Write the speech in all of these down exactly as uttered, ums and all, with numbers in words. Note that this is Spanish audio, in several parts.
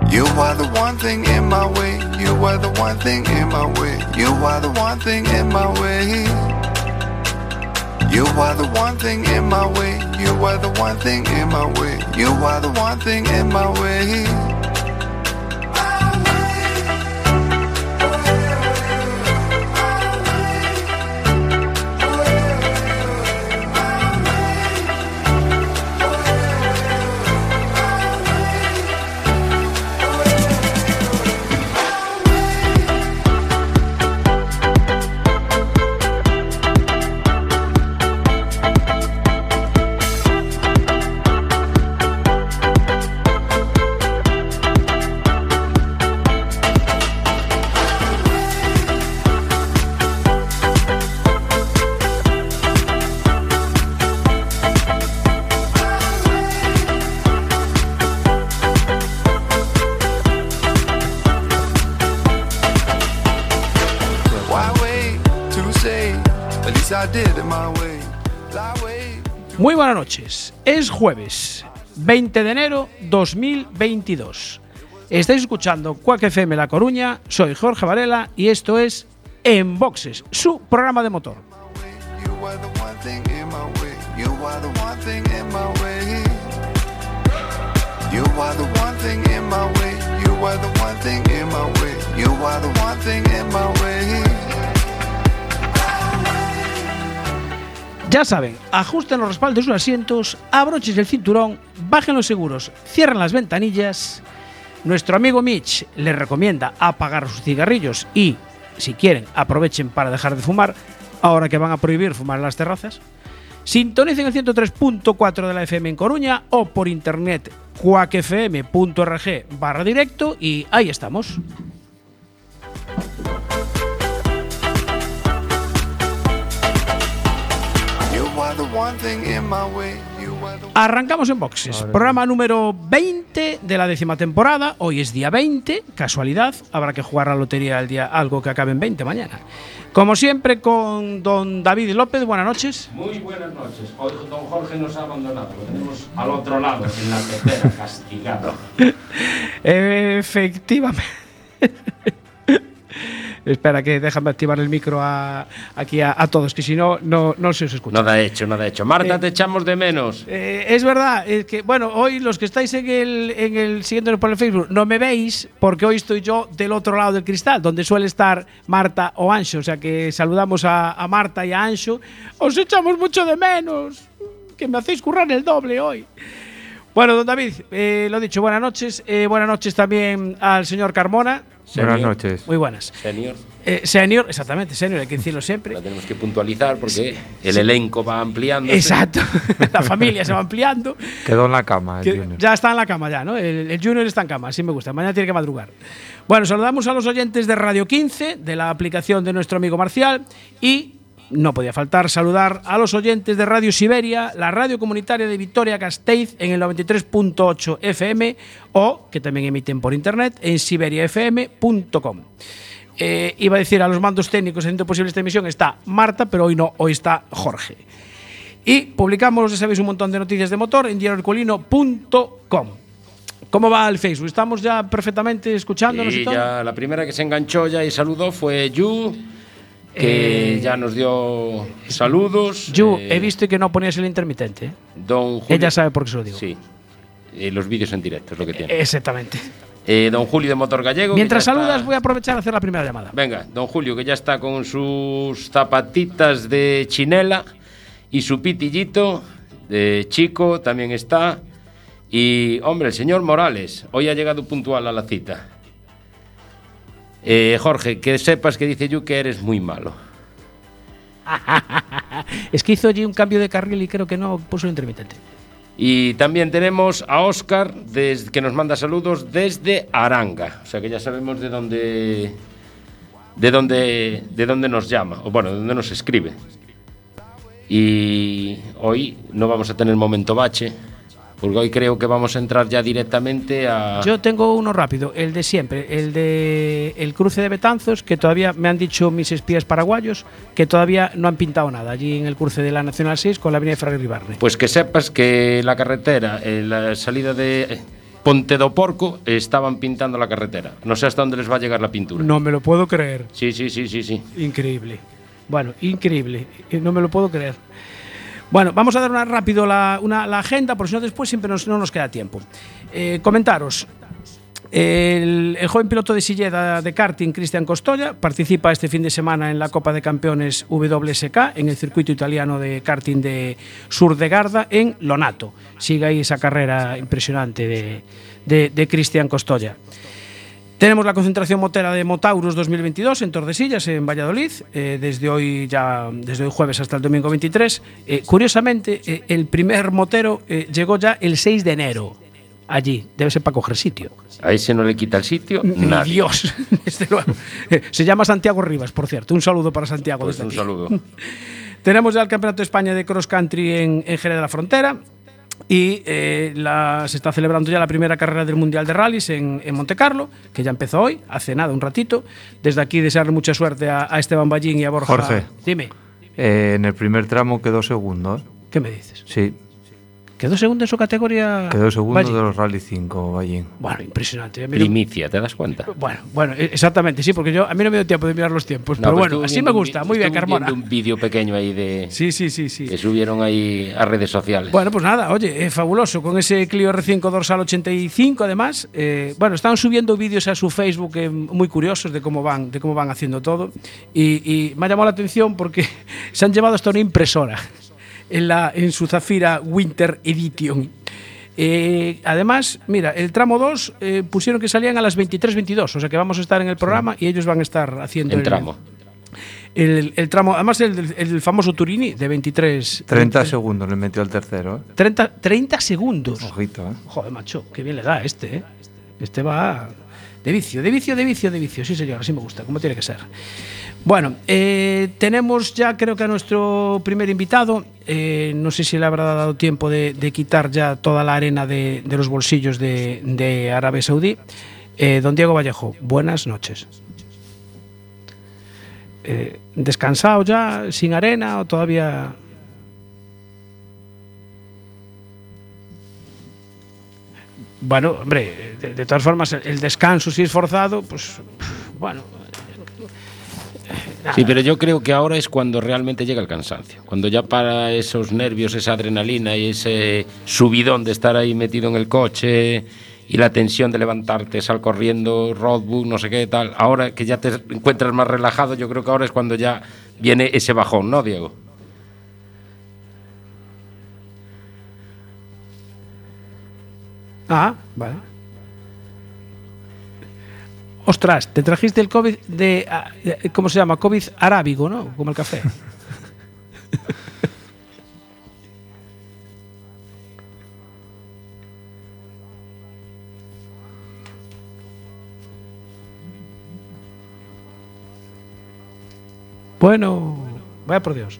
You are the one thing in my way. You are the one thing in my way. You are the one thing in my way. You are the one thing in my way. You are the one thing in my way. You are the one thing in my way. Muy buenas noches, es jueves veinte de enero dos mil veintidós. Estáis escuchando Quack F M La Coruña, soy Jorge Varela y esto es En Boxes, su programa de motor. Ya saben, ajusten los respaldos de sus asientos, abrochen el cinturón, bajen los seguros, cierren las ventanillas. Nuestro amigo Mitch les recomienda apagar sus cigarrillos y, si quieren, aprovechen para dejar de fumar, ahora que van a prohibir fumar en las terrazas. Sintonicen el ciento tres punto cuatro de la F M en Coruña o por internet quackfm.org barra directo y ahí estamos. Arrancamos en Boxes, programa número veinte de la décima temporada. Hoy es día veinte, casualidad, habrá que jugar a la lotería el día algo que acabe en veinte mañana. Como siempre con don David López, buenas noches. Muy buenas noches. Hoy don Jorge nos ha abandonado, lo tenemos al otro lado, en la pecera, castigado. Efectivamente. Espera, que déjame activar el micro a, aquí a, a todos, que si no, no, no se os escucha. Nada hecho, nada hecho. Marta, eh, te echamos de menos. Eh, es verdad, es que, bueno, hoy los que estáis en el, en el siguiéndonos por el Facebook no me veis, porque hoy estoy yo del otro lado del cristal, donde suele estar Marta o Anxo. O sea que saludamos a, a Marta y a Anxo. Os echamos mucho de menos, que me hacéis currar el doble hoy. Bueno, don David, eh, lo dicho, buenas noches. Eh, buenas noches también al señor Carmona. Senior. Buenas noches. Muy buenas. Senior. Eh, senior, exactamente, senior, hay que decirlo siempre. La tenemos que puntualizar porque sí, el sí. elenco va ampliando. Exacto, la familia se va ampliando. Quedó en la cama el Junior. Ya está en la cama ya, ¿no? El, el Junior está en cama, así me gusta. Mañana tiene que madrugar. Bueno, saludamos a los oyentes de Radio quince, de la aplicación de nuestro amigo Marcial, y no podía faltar saludar a los oyentes de Radio Siberia, la radio comunitaria de Vitoria-Gasteiz en el noventa y tres punto ocho F M o que también emiten por internet en siberia f m punto com. Eh, iba a decir a los mandos técnicos haciendo posible esta emisión está Marta, pero hoy no, hoy está Jorge. Y publicamos, ya sabéis, un montón de noticias de motor en diario herculino punto com. ¿Cómo va el Facebook? ¿Estamos ya perfectamente escuchándonos y, y todo? Ya la primera que se enganchó ya y saludó fue Yu, que eh, ya nos dio saludos. Yu, eh, he visto que no ponías el intermitente. Don Julio, ella sabe por qué se lo digo. Sí, eh, los vídeos en directo es lo que tiene. Exactamente. Eh, don Julio de Motor Gallego. Mientras saludas, está... voy a aprovechar a hacer la primera llamada. Venga, don Julio, que ya está con sus zapatitas de chinela y su pitillito de chico también está. Y, hombre, el señor Morales, hoy ha llegado puntual a la cita. Eh, Jorge, que sepas que dice yo que eres muy malo. Es que hizo allí un cambio de carril y creo que no puso el intermitente. Y también tenemos a Óscar, desde, que nos manda saludos desde Aranga. O sea que ya sabemos de dónde, de dónde, de dónde nos llama, o bueno, de dónde nos escribe. Y hoy no vamos a tener momento bache, porque hoy creo que vamos a entrar ya directamente a... Yo tengo uno rápido, el de siempre, el de el cruce de Betanzos, que todavía me han dicho mis espías paraguayos que todavía no han pintado nada allí en el cruce de la Nacional seis con la avenida Ferrer Ribarne. Pues que sepas que la carretera, eh, la salida de Ponte do Porco estaban pintando la carretera. No sé hasta dónde les va a llegar la pintura. No me lo puedo creer. Sí, sí, sí, sí, sí. Increíble. Bueno, increíble. No me lo puedo creer. Bueno, vamos a dar una rápido la, una, la agenda, porque si no después siempre nos, no nos queda tiempo. Eh, comentaros. El, el joven piloto de Silleda de karting, Cristian Costolla, participa este fin de semana en la Copa de Campeones W S K en el circuito italiano de karting de Sur de Garda en Lonato. Sigue ahí esa carrera impresionante de, de, de Cristian Costolla. Tenemos la concentración motera de Motaurus dos mil veintidós en Tordesillas, en Valladolid, eh, desde hoy ya desde hoy jueves hasta el domingo veintitrés. Eh, curiosamente, eh, el primer motero eh, llegó ya el seis de enero. Allí, debe ser para coger sitio. A ese no le quita el sitio Ni nadie. Dios, desde luego. Se llama Santiago Rivas, por cierto. Un saludo para Santiago. Pues un aquí. saludo. Tenemos ya el Campeonato de España de Cross Country en, en Jerez de la Frontera y eh, la, se está celebrando ya la primera carrera del Mundial de Rallys en, en Montecarlo, que ya empezó hoy, hace nada, un ratito. Desde aquí desearle mucha suerte a, a Esteban Ballín y a Borja. Jorge. Dime. Eh, en el primer tramo quedó segundo, ¿eh? ¿Qué me dices? Sí. ¿Quedó segundo en su categoría? Quedó segundo Ballín? de los Rally cinco, Ballín. Bueno, impresionante. Primicia, ¿te das cuenta? Bueno, bueno, exactamente, sí, porque yo a mí no me dio tiempo de mirar los tiempos, No, pero pues bueno, estuve así viendo me un gusta, vi- muy bien, estuve Carmona. viendo un vídeo pequeño ahí de Sí, sí, sí, sí. que subieron ahí a redes sociales. Bueno, pues nada, oye, eh, fabuloso, con ese Clio R cinco dorsal ochenta y cinco además. Eh, bueno, están subiendo vídeos a su Facebook eh, muy curiosos de cómo van, de cómo van haciendo todo. Y, y me ha llamado la atención porque se han llevado hasta una impresora en, la, en su Zafira Winter Edition. Eh, además, mira, el tramo dos eh, pusieron que salían a las veintitrés veintidós, o sea que vamos a estar en el programa y ellos van a estar haciendo en el tramo. El, el tramo, además el, el famoso Turini de veintitrés. treinta veintitrés segundos le metió el tercero, ¿eh? treinta, treinta segundos. Ojito, ¿eh? Joder, macho, qué bien le da este, ¿eh? Este va de vicio, de vicio, de vicio, de vicio. Sí, señor, así me gusta, como tiene que ser. Bueno, eh, tenemos ya creo que a nuestro primer invitado. Eh, no sé si le habrá dado tiempo de, de quitar ya toda la arena de, de los bolsillos de, de Arabia Saudí. Eh, don Diego Vallejo, buenas noches. Eh, ¿Descansado ya, sin arena o todavía...? Bueno, hombre, de, de todas formas, el descanso si es forzado, pues, bueno... Sí, pero yo creo que ahora es cuando realmente llega el cansancio. Cuando ya para esos nervios, esa adrenalina y ese subidón de estar ahí metido en el coche y la tensión de levantarte, sal corriendo, roadbook, no sé qué tal. Ahora que ya te encuentras más relajado, yo creo que ahora es cuando ya viene ese bajón, ¿no, Diego? Ah, vale. Ostras, te trajiste el COVID de, ¿cómo se llama? COVID arábigo, ¿no? Como el café. Bueno, vaya por Dios.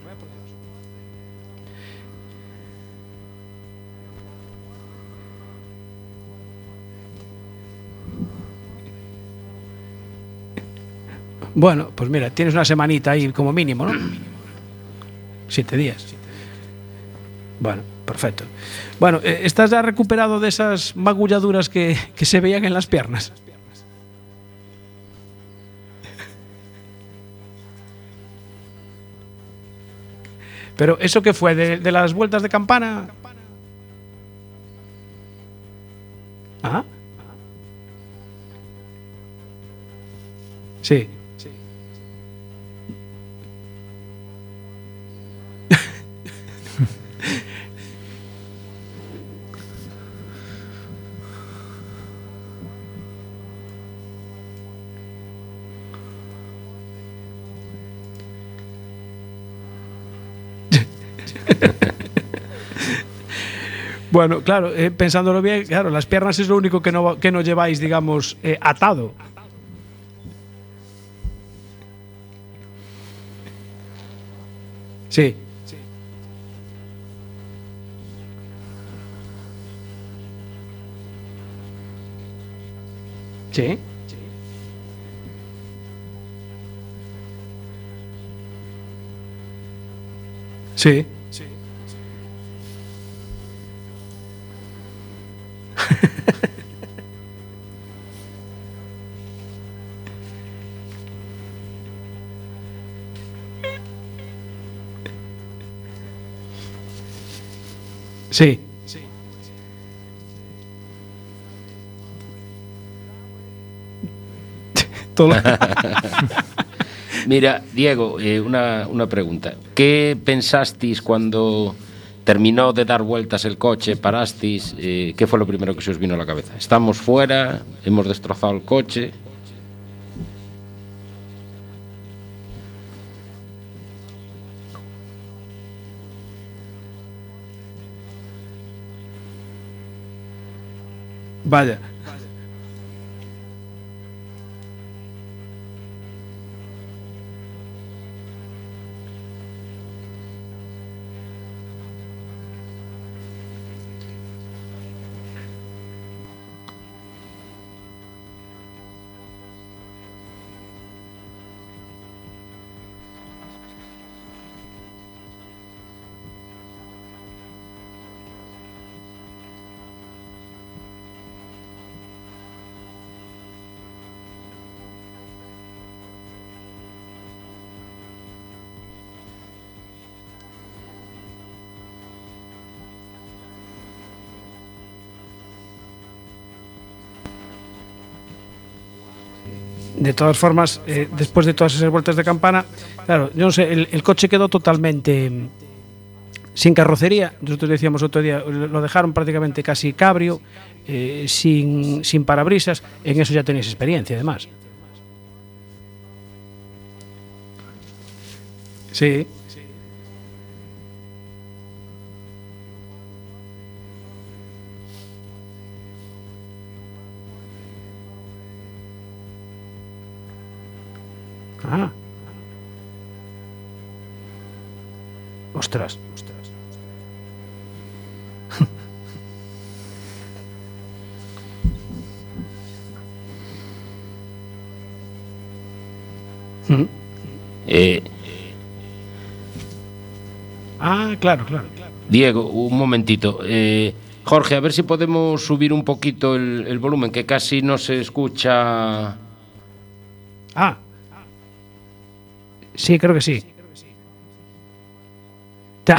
Bueno, pues mira, tienes una semanita ahí como mínimo, ¿no? Siete días. Bueno, perfecto. Bueno, ¿estás ya recuperado de esas magulladuras que, que se veían en las piernas? Pero ¿eso qué fue? ¿De, de las vueltas de campana? ¿Ah? Sí. Bueno, claro, eh, pensándolo bien, claro, las piernas es lo único que no, que no lleváis, digamos, eh, atado. Sí. Sí. Sí. Sí. Todo lo- Mira, Diego, eh, una, una pregunta. ¿Qué pensasteis cuando terminó de dar vueltas el coche, parasteis? Eh, ¿Qué fue lo primero que se os vino a la cabeza? ¿Estamos fuera? ¿Hemos destrozado el coche? Vaya. De todas formas, eh, después de todas esas vueltas de campana, claro, yo no sé, el, el coche quedó totalmente mm, sin carrocería. Nosotros decíamos otro día, lo dejaron prácticamente casi cabrio, eh, sin, sin parabrisas. En eso ya tenéis experiencia, además. Sí. Ah. Ostras, ostras. Mm. Eh, Ah, claro, claro. Diego, un momentito. Eh, Jorge, a ver si podemos subir un poquito el, el volumen, que casi no se escucha. Ah. Sí, creo que sí. Ya.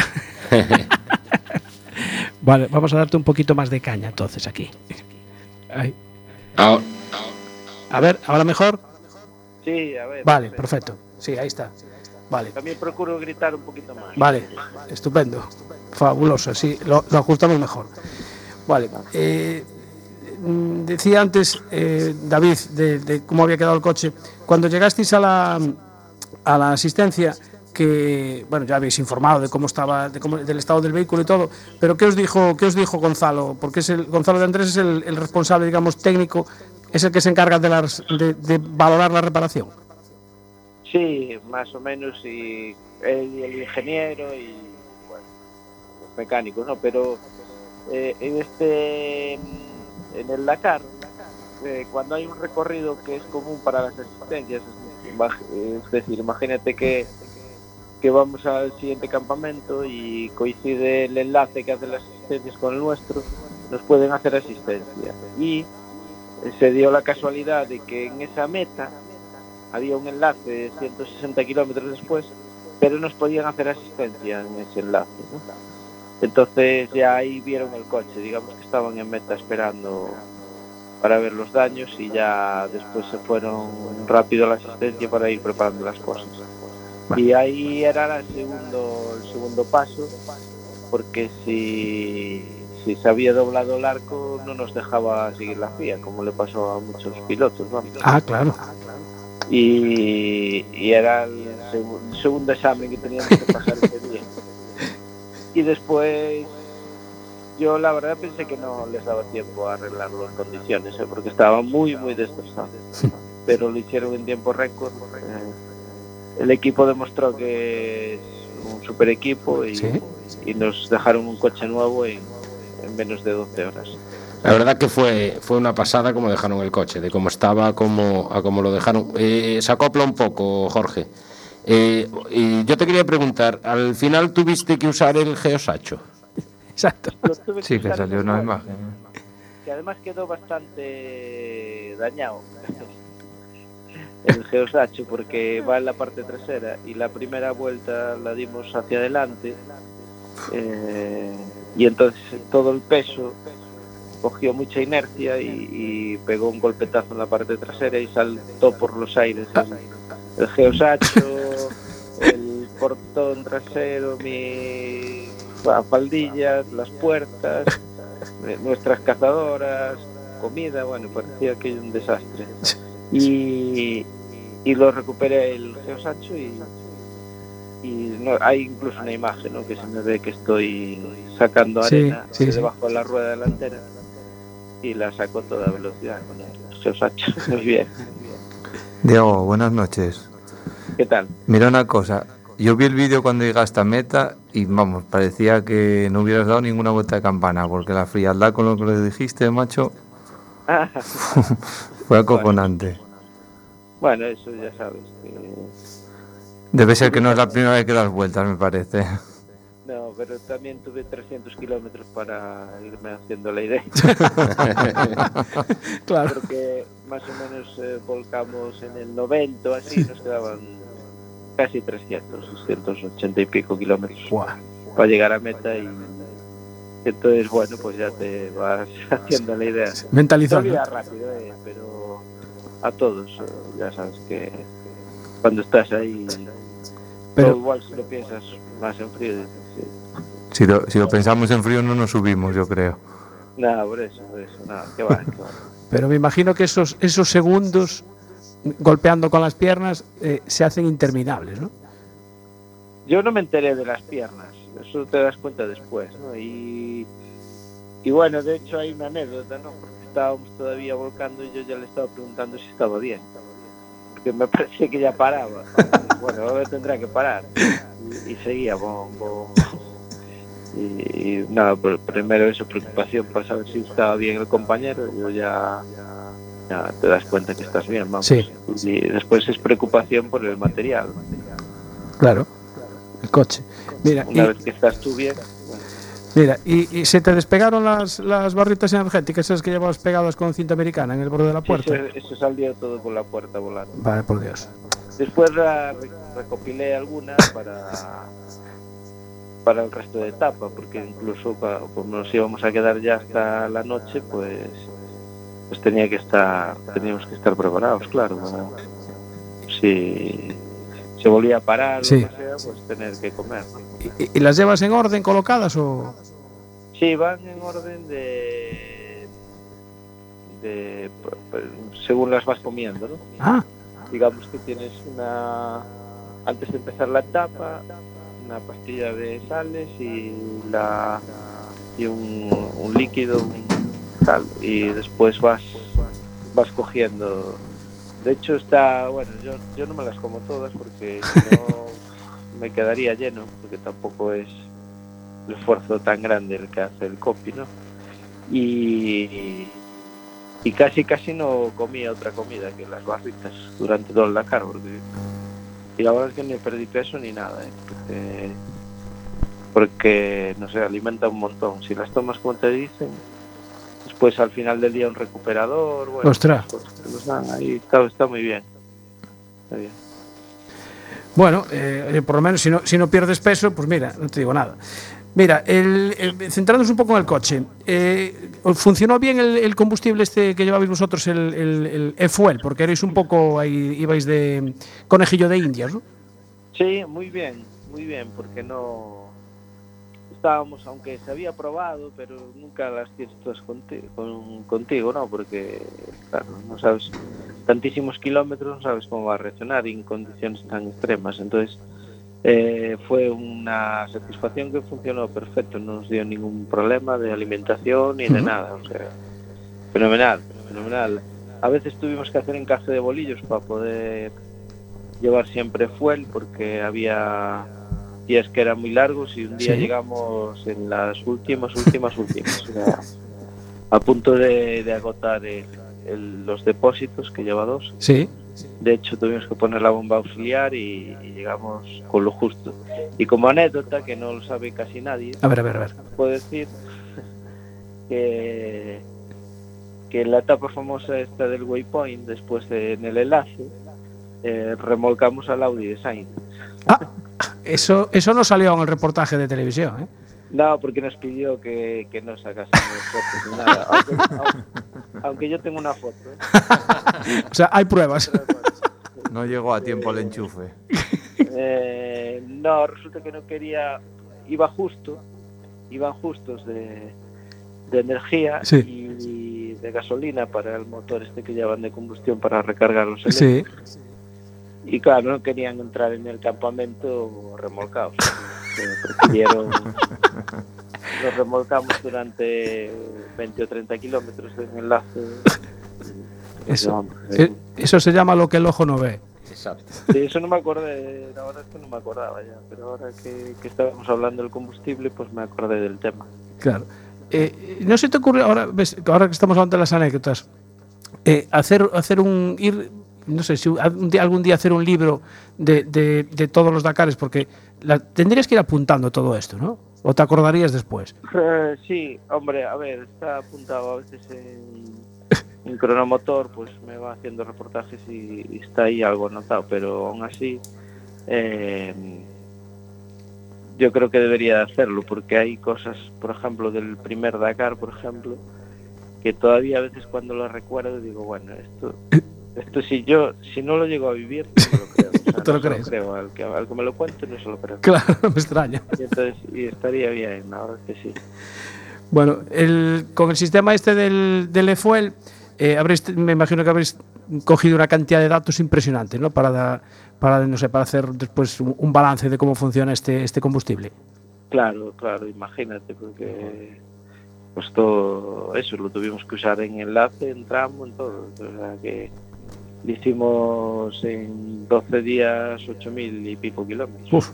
Vale, vamos a darte un poquito más de caña entonces aquí. Ahí. Ah, A ver, ¿ahora mejor? Sí, a ver. Vale, perfecto. Sí, ahí está. Vale, También procuro gritar un poquito más. vale, estupendo. Fabuloso, sí, lo, lo ajustamos mejor. Vale, eh, mm, decía antes, eh, David, de, de cómo había quedado el coche. Cuando llegasteis a la, a la asistencia, que, bueno, ya habéis informado de cómo estaba, de cómo, del estado del vehículo y todo, pero ¿qué os dijo, qué os dijo Gonzalo? Porque es el, Gonzalo de Andrés es el, el responsable, digamos, técnico, es el que se encarga de, las, de, de valorar la reparación. Sí, más o menos, y él y el ingeniero y bueno, los mecánicos, ¿no? Pero eh, en este, en el Dakar, eh, cuando hay un recorrido que es común para las asistencias, es, es decir, imagínate que, que vamos al siguiente campamento y coincide el enlace que hacen las asistencias con el nuestro, nos pueden hacer asistencia. Y se dio la casualidad de que en esa meta había un enlace de ciento sesenta kilómetros después, pero nos podían hacer asistencia en ese enlace, ¿no? Entonces ya ahí vieron el coche, digamos que estaban en meta esperando para ver los daños y ya después se fueron rápido a la asistencia para ir preparando las cosas. Y ahí era el segundo, el segundo paso, porque si, si se había doblado el arco no nos dejaba seguir la F I A, como le pasó a muchos pilotos, vamos. Ah, claro. Y, y era el seg- segundo examen que teníamos que pasar ese día. Y después yo la verdad pensé que no les daba tiempo a arreglarlo en condiciones, ¿eh? Porque estaba muy muy destrozado, pero lo hicieron en tiempo récord. Eh, el equipo demostró que es un super equipo y, ¿Sí? y nos dejaron un coche nuevo en, en menos de doce horas. la verdad que fue, fue una pasada como dejaron el coche, de cómo estaba a cómo, a cómo lo dejaron. Eh, se acopla un poco, Jorge. Eh, y yo te quería preguntar, ¿al final tuviste que usar el Geosacho? Exacto. Lo tuve Sí, que usar salió en una el imagen. que además quedó bastante dañado el Geosacho porque va en la parte trasera y la primera vuelta la dimos hacia adelante, eh, y entonces todo el peso cogió mucha inercia y, y pegó un golpetazo en la parte trasera y saltó por los aires el, el geosacho, el portón trasero, mi faldilla, las puertas, nuestras cazadoras, comida, bueno, parecía aquello un desastre. Y, y lo recuperé el geosacho y, y no, hay incluso una imagen, ¿no?, que se me ve que estoy sacando arena sí, sí, de sí. debajo de la rueda delantera y la saco a toda velocidad con el geosacho. Muy bien. Diego, buenas noches. ¿Qué tal? Mira una cosa, yo vi el vídeo cuando llegaste a meta y vamos, parecía que no hubieras dado ninguna vuelta de campana, porque la frialdad con lo que le dijiste, macho, fue acojonante. Bueno, eso ya sabes que... Debe ser que no es la primera vez que das vueltas, me parece. No, pero también tuve trescientos kilómetros para irme haciendo la idea. Claro. Porque más o menos eh, volcamos en el noventa, así, nos quedaban casi trescientos, doscientos ochenta y pico kilómetros Buah. para llegar a meta y entonces, bueno, pues ya te vas haciendo la idea. Mentalizando. Se olvida rápido, eh, pero a todos, eh, ya sabes que cuando estás ahí, pero todo igual si lo piensas más en frío, dices, sí. Si lo, si lo pensamos en frío no nos subimos, yo creo. Nada, por eso, por eso, nada, que va, que va. Pero me imagino que esos, esos segundos golpeando con las piernas eh, se hacen interminables, ¿no? Yo no me enteré de las piernas, eso te das cuenta después, ¿no? Y, y bueno, de hecho hay una anécdota, ¿no? Porque estábamos todavía volcando y yo ya le estaba preguntando si estaba bien, porque me parecía que ya paraba. Bueno, ahora tendrá que parar. Y, y seguía, bom, bom. Y, y nada, por, primero eso, preocupación para saber si estaba bien el compañero, yo ya... ya te das cuenta que estás bien, vamos. Sí. Y después es preocupación por el material. Claro, el coche. Mira, Una y, vez que estás tú bien, bueno, mira, y, y se te despegaron las, las barritas energéticas, esas que llevabas pegadas con cinta americana en el borde de la puerta. eso, eso salió todo por la puerta volando. Vale, por Dios. Después la re- recopilé algunas para para el resto de etapa, porque incluso para, como nos íbamos a quedar ya hasta la noche, pues pues tenía que estar teníamos que estar preparados, claro, ¿no? Si se volvía a parar, Sí. lo que sea, pues tener que comer. ¿Y, y- y las llevas en orden colocadas o...? Sí, van en orden de de p- p- según las vas comiendo, ¿no? Ah, Digamos que tienes una, antes de empezar la etapa, una pastilla de sales y la y un, un líquido, un tal, y después vas vas cogiendo. De hecho está, bueno, yo yo no me las como todas porque si no me quedaría lleno, porque tampoco es el esfuerzo tan grande el que hace el copy, ¿no? Y y casi casi no comía otra comida que las barritas durante todo el Dakar, porque y la verdad es que ni perdí peso ni nada, ¿eh? porque, porque no sé, alimenta un montón. Si las tomas como te dicen, después al final del día un recuperador, bueno, Ostras. pues, te los dan ahí, está, está muy bien, está bien. bueno, eh, oye, por lo menos si no, si no pierdes peso, pues mira, no te digo nada. Mira, el, el- centrándonos un poco en el coche, eh, ¿funcionó bien el, el combustible este que llevabais vosotros, el, el, el e-fuel? Porque erais un poco, ahí ibais de conejillo de indias, ¿no? Sí, muy bien, muy bien, porque no estábamos, aunque se había probado, pero nunca las tienes todas contigo, con, contigo, ¿no? Porque, claro, no sabes, tantísimos kilómetros, no sabes cómo va a reaccionar en condiciones tan extremas. Entonces, eh, fue una satisfacción que funcionó perfecto, no nos dio ningún problema de alimentación ni de Ujú. nada, o sea, fenomenal, fenomenal. A veces tuvimos que hacer encaje de bolillos para poder llevar siempre fuel, porque había días que eran muy largos y un día Sí. llegamos en las últimas, últimas, últimas, o sea, a punto de, de agotar el- el- los depósitos, que lleva dos. Sí. De hecho, tuvimos que poner la bomba auxiliar y, y llegamos con lo justo. Y como anécdota, que no lo sabe casi nadie, A ver, a ver, a ver. puedo decir que, que en la etapa famosa esta del Waypoint, después de, en el enlace, eh, remolcamos al Audi de Sainz. Ah, eso, eso no salió en el reportaje de televisión, ¿eh? No, porque nos pidió que, que no sacásemos fotos ni nada. Aunque, aunque, aunque yo tengo una foto. ¿eh? O sea, hay pruebas. No llegó a tiempo el enchufe. Eh, no, resulta que no quería. Iba justo, iban justos de, de energía Sí. y de gasolina para el motor este que llevan de combustión para recargar los Sí. eléctricos. Y claro, no querían entrar en el campamento remolcados. Eh, prefirieron. Nos remolcamos durante veinte o treinta kilómetros en enlace. Eso, Eh, eh, eso se llama lo que el ojo no ve. Exacto. De eso no me acordé, la verdad es que no me acordaba ya, pero ahora que, que estábamos hablando del combustible, pues me acordé del tema. Claro. Eh, ¿No se te ocurre, ahora, ves, ahora que estamos hablando de las anécdotas, eh, hacer, hacer un. ir, no sé, si algún día, algún día hacer un libro de, de, de todos los Dakares? Porque la, tendrías que ir apuntando todo esto, ¿no? ¿O te acordarías después? Eh, sí, hombre, a ver, está apuntado a veces en, en cronomotor, pues me va haciendo reportajes y, y está ahí algo anotado, pero aún así eh, yo creo que debería hacerlo, porque hay cosas, por ejemplo, del primer Dakar, por ejemplo, que todavía a veces cuando lo recuerdo digo, bueno, esto esto si yo si no lo llego a vivir, no me lo creo. O sea, ¿Te lo no se crees? creo, al que, al que me lo cuente no se lo creo. Claro, no me extraña. Y entonces y estaría bien, la verdad es que sí. Bueno, el, con el sistema este del, del E-Fuel, eh, habréis, me imagino que habréis cogido una cantidad de datos impresionante, ¿no? Para, da, para no sé, para hacer después un, un balance de cómo funciona este, este combustible. Claro, claro, imagínate, porque pues todo eso lo tuvimos que usar en enlace, en tramo, en todo. O sea que lo hicimos en doce días, ocho mil y pico kilómetros. Uf.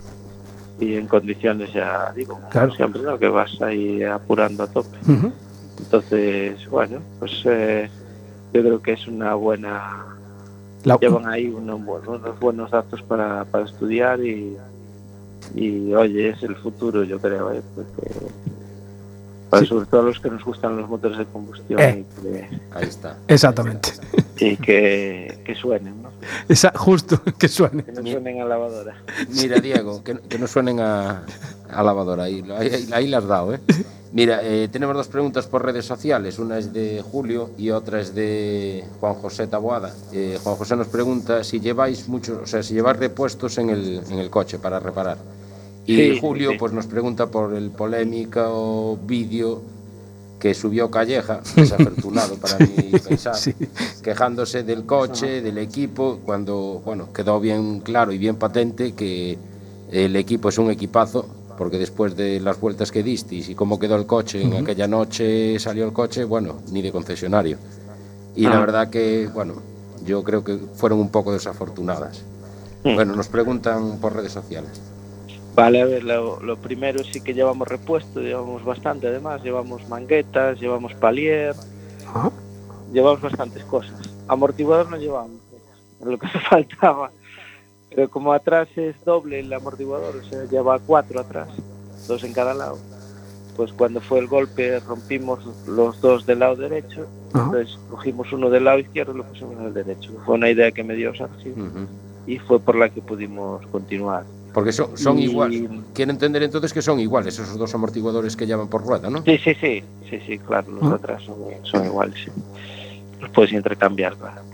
Y en condiciones, ya digo, Claro. siempre, ¿no? Que vas ahí apurando a tope. Uh-huh. Entonces, bueno, pues eh, yo creo que es una buena... La, Llevan ahí unos buenos, unos buenos datos para, para estudiar y, y, oye, es el futuro, yo creo, ¿eh? Porque, para, sí. sobre todo a los que nos gustan los motores de combustión Eh. y que, Ahí está. exactamente. y que, que suenen, ¿no? Esa, justo, que suene. Que no suenen a lavadora. Mira, Diego, que, que no suenen a, a lavadora. Ahí, ahí, ahí la has dado, ¿eh? Mira, eh, tenemos dos preguntas por redes sociales. Una es de Julio y otra es de Juan José Taboada. Eh, Juan José nos pregunta si lleváis muchos, o sea, si lleváis repuestos en el, en el coche para reparar. Y Sí, Julio sí, sí. pues nos pregunta por el polémico vídeo que subió Calleja, desafortunado para mí pensar, Sí. quejándose del coche, del equipo, cuando bueno quedó bien claro y bien patente que el equipo es un equipazo, porque después de las vueltas que disteis y cómo quedó el coche, en aquella noche salió el coche, bueno, ni de concesionario. Y la Ah. verdad que, bueno, yo creo que fueron un poco desafortunadas. Bueno, nos preguntan por redes sociales. Vale, a ver, lo, lo primero sí que llevamos repuesto, llevamos bastante además, llevamos manguetas, llevamos palier, Ah, llevamos bastantes cosas. Amortiguador no llevamos, es lo que me faltaba. Pero como atrás es doble el amortiguador, o sea, lleva cuatro atrás, dos en cada lado. Pues cuando fue el golpe rompimos los dos del lado derecho, Ajá. entonces cogimos uno del lado izquierdo y lo pusimos en el derecho. Fue una idea que me dio Sergio Ujú. y fue por la que pudimos continuar. Porque son, son Y- iguales. Quiero entender entonces que son iguales esos dos amortiguadores que llevan por rueda, ¿no? Sí, sí, sí, sí, sí, claro, los de atrás son, son iguales, sí. Los puedes intercambiar, claro.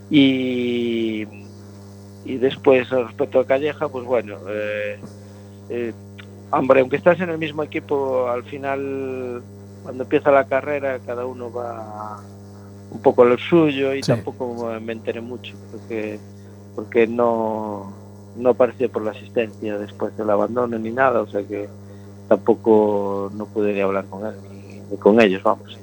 Y, y después, respecto a Calleja, pues bueno, eh, eh, hombre, aunque estás en el mismo equipo, al final, cuando empieza la carrera, cada uno va un poco a lo suyo y Sí. tampoco me enteré mucho, porque, porque no... no apareció por la asistencia después del abandono ni nada, o sea que tampoco no pude ni hablar con él ni, ni con ellos, vamos.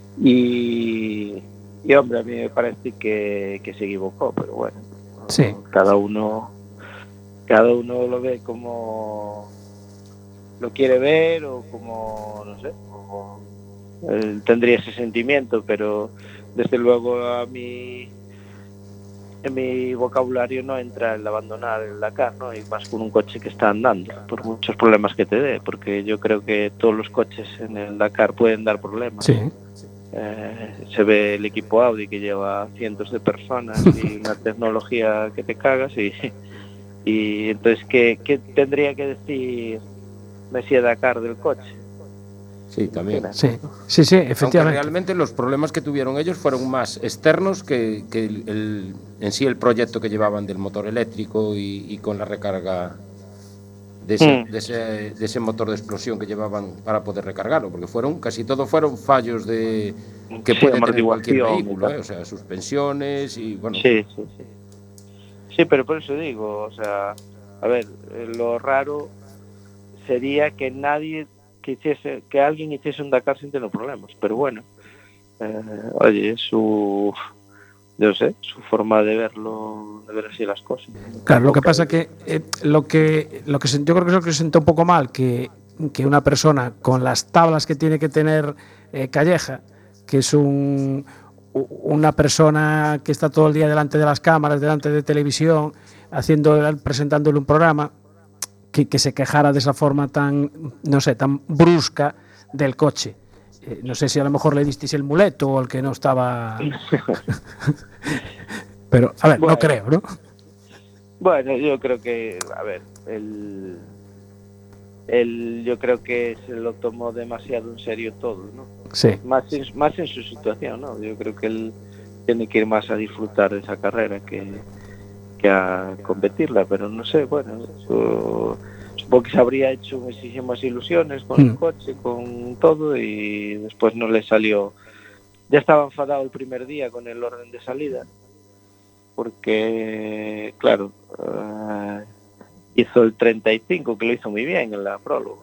Y, y hombre, a mí me parece que, que se equivocó, pero bueno, sí. cada uno cada uno lo ve como lo quiere ver o como, no sé, como él tendría ese sentimiento, pero desde luego a mí en mi vocabulario no entra el abandonar el Dakar, ¿no? Y más con un coche que está andando, por muchos problemas que te dé, porque yo creo que todos los coches en el Dakar pueden dar problemas. Sí. Eh, se ve el equipo Audi que lleva cientos de personas y una tecnología que te cagas y, y entonces ¿qué, qué tendría que decir Messier Dakar del coche. Sí, también. Sí, sí, sí, Aunque efectivamente. realmente los problemas que tuvieron ellos fueron más externos que, que el, el- en sí el proyecto que llevaban del motor eléctrico y, y con la recarga de ese, Mm. de, ese, de ese motor de explosión que llevaban para poder recargarlo, porque fueron casi todo fueron fallos de que Sí, puede tener cualquier amortiguación y vehículo, tal. ¿eh? O sea, suspensiones y bueno. Sí, sí, sí. Sí, pero por eso digo, o sea, a ver, eh, lo raro sería que nadie que hiciese, que alguien hiciese un Dakar sin tener problemas, pero bueno, eh, oye, es su, yo sé, su forma de verlo, de ver así las cosas. Claro, lo que Tampoco- pasa que eh, lo que lo que se- yo creo que es lo que se sentó un poco mal que, que una persona con las tablas que tiene que tener eh, Calleja, que es un u- una persona que está todo el día delante de las cámaras, delante de televisión, haciendo presentándole un programa, que, que se quejara de esa forma tan, no sé, tan brusca del coche. Eh, no sé si a lo mejor le disteis el muleto o el que no estaba. Pero, a ver, Bueno. no creo, ¿no? Bueno, yo creo que, a ver, el, el, yo creo que se lo tomó demasiado en serio todo, ¿no? Sí. Más en, más en su situación, ¿no? Yo creo que él tiene que ir más a disfrutar de esa carrera que, que a competirla, pero no sé, bueno, eso, supongo que se habría hecho muchísimas ilusiones con Mm. el coche, con todo, y después no le salió. Ya estaba enfadado el primer día con el orden de salida, porque, claro, uh, hizo el treinta y cinco, que lo hizo muy bien en la próloga,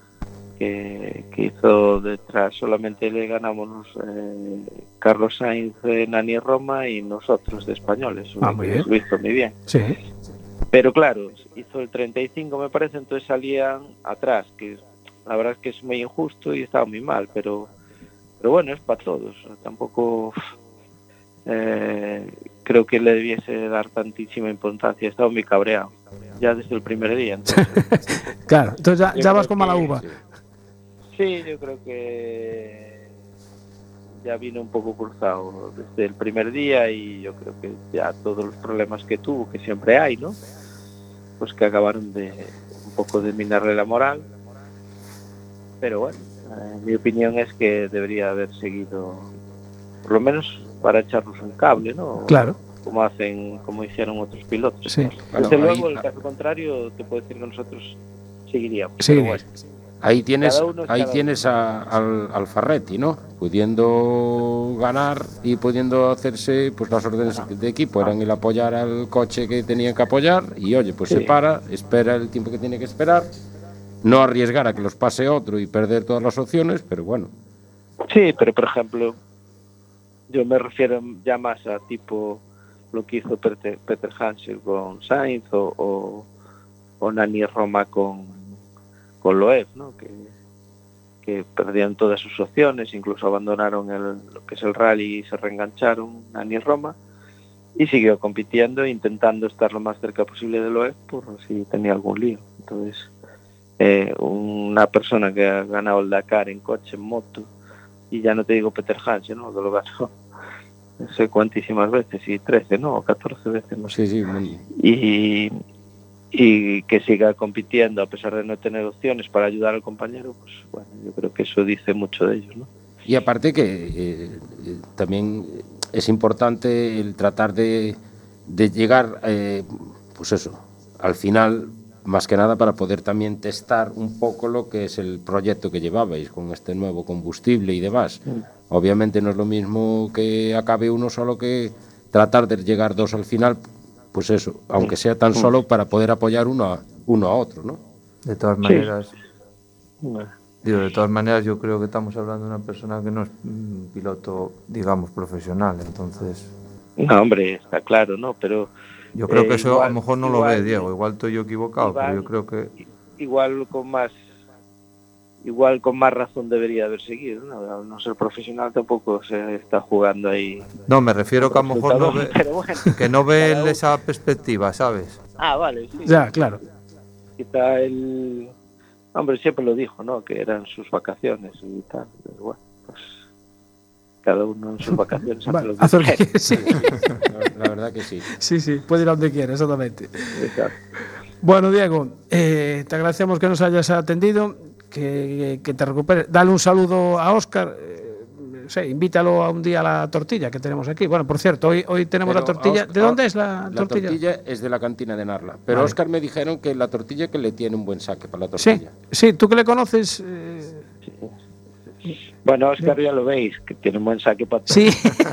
que, que hizo detrás, solamente le ganamos eh, Carlos Sainz de Nani Roma y nosotros de españoles, Ah, muy bien. lo hizo muy bien. Sí. Pero claro, hizo el treinta y cinco me parece, entonces salían atrás, que la verdad es que es muy injusto y estaba muy mal, pero, pero bueno, es para todos, tampoco... Eh, creo que le debiese dar tantísima importancia. Estaba muy cabreado ya desde el primer día. Entonces, Claro, entonces ya, yo ya vas creo con mala que- uva. Sí, yo creo que ya vino un poco cruzado desde el primer día y yo creo que ya todos los problemas que tuvo, que siempre hay, ¿no? Pues que acabaron de un poco de minarle la moral. Pero bueno, eh, mi opinión es que debería haber seguido, por lo menos para echarnos un cable, ¿no? Claro. Como hacen, como hicieron otros pilotos. Sí. Bueno, Desde ahí- luego, el caso contrario, te puedo decir que nosotros seguiríamos. Sí, pero bueno, Ahí tienes, Cada uno es ahí cada tienes a- al, al Farretti, ¿no? Pudiendo ganar y pudiendo hacerse, pues las órdenes de equipo eran el apoyar al coche que tenían que apoyar y oye, pues Sí. se para, espera el tiempo que tiene que esperar, no arriesgar a que los pase otro y perder todas las opciones, pero bueno. sí, pero por ejemplo, yo me refiero ya más a tipo lo que hizo Peter, Peter Hansel con Sainz o, o, o Nani Roma con, con Loeb, ¿no? Que, que perdían todas sus opciones, incluso abandonaron el, lo que es el rally y se reengancharon Nani Roma y siguió compitiendo, intentando estar lo más cerca posible de Loeb por si tenía algún lío. Entonces, eh, una persona que ha ganado el Dakar en coche, en moto, y ya no te digo Peter Hansel, ¿no? Que lo ganó no sé cuantísimas veces, y trece, ¿no? O catorce veces, no sé. Sí, sí, muy- Y, y que siga compitiendo a pesar de no tener opciones para ayudar al compañero, pues bueno, yo creo que eso dice mucho de ellos, ¿no? Y aparte que eh, eh, también es importante el tratar de, de llegar, eh, pues eso, al final, más que nada para poder también testar un poco lo que es el proyecto que llevabais con este nuevo combustible y demás. Mm. Obviamente no es lo mismo que acabe uno solo que tratar de llegar dos al final, pues eso, aunque sea tan solo para poder apoyar uno a, uno a otro, ¿no? De todas maneras, Bueno, digo, de todas maneras yo creo que estamos hablando de una persona que no es un piloto, digamos, profesional, entonces no, hombre, está claro, ¿no? Pero yo creo Eh, que eso igual- a lo mejor no igual- lo ve Diego, igual estoy yo equivocado, igual- pero yo creo que igual con más igual con más razón debería haber seguido, ¿no? Al no ser profesional tampoco se está jugando ahí. no, me refiero que a lo mejor no ve, Pero bueno, que no ve cada él uno- esa perspectiva, ¿sabes? Ah, vale, sí. Ya, claro. Quizá el hombre siempre lo dijo, ¿no? Que eran sus vacaciones y tal. Pero bueno, pues cada uno en sus vacaciones hace Vale, lo que haz lo que quiere. quieres, sí. La, la verdad que sí. Sí, sí, puede ir a donde quiera, exactamente. Exacto. Bueno, Diego, eh, te agradecemos que nos hayas atendido, que, que te recuperes. Dale un saludo a Óscar. Eh, sí, invítalo a un día a la tortilla que tenemos aquí. Bueno, por cierto, hoy, hoy tenemos Pero la tortilla. Oscar, ¿De dónde es la, la tortilla? La tortilla es de la cantina de Narla. Pero Vale. Óscar me dijeron que la tortilla que le tiene un buen saque para la Sí, tortilla. sí, tú que le conoces. Eh, Bueno, Óscar ya lo veis, que tiene un buen saque para todo. sí.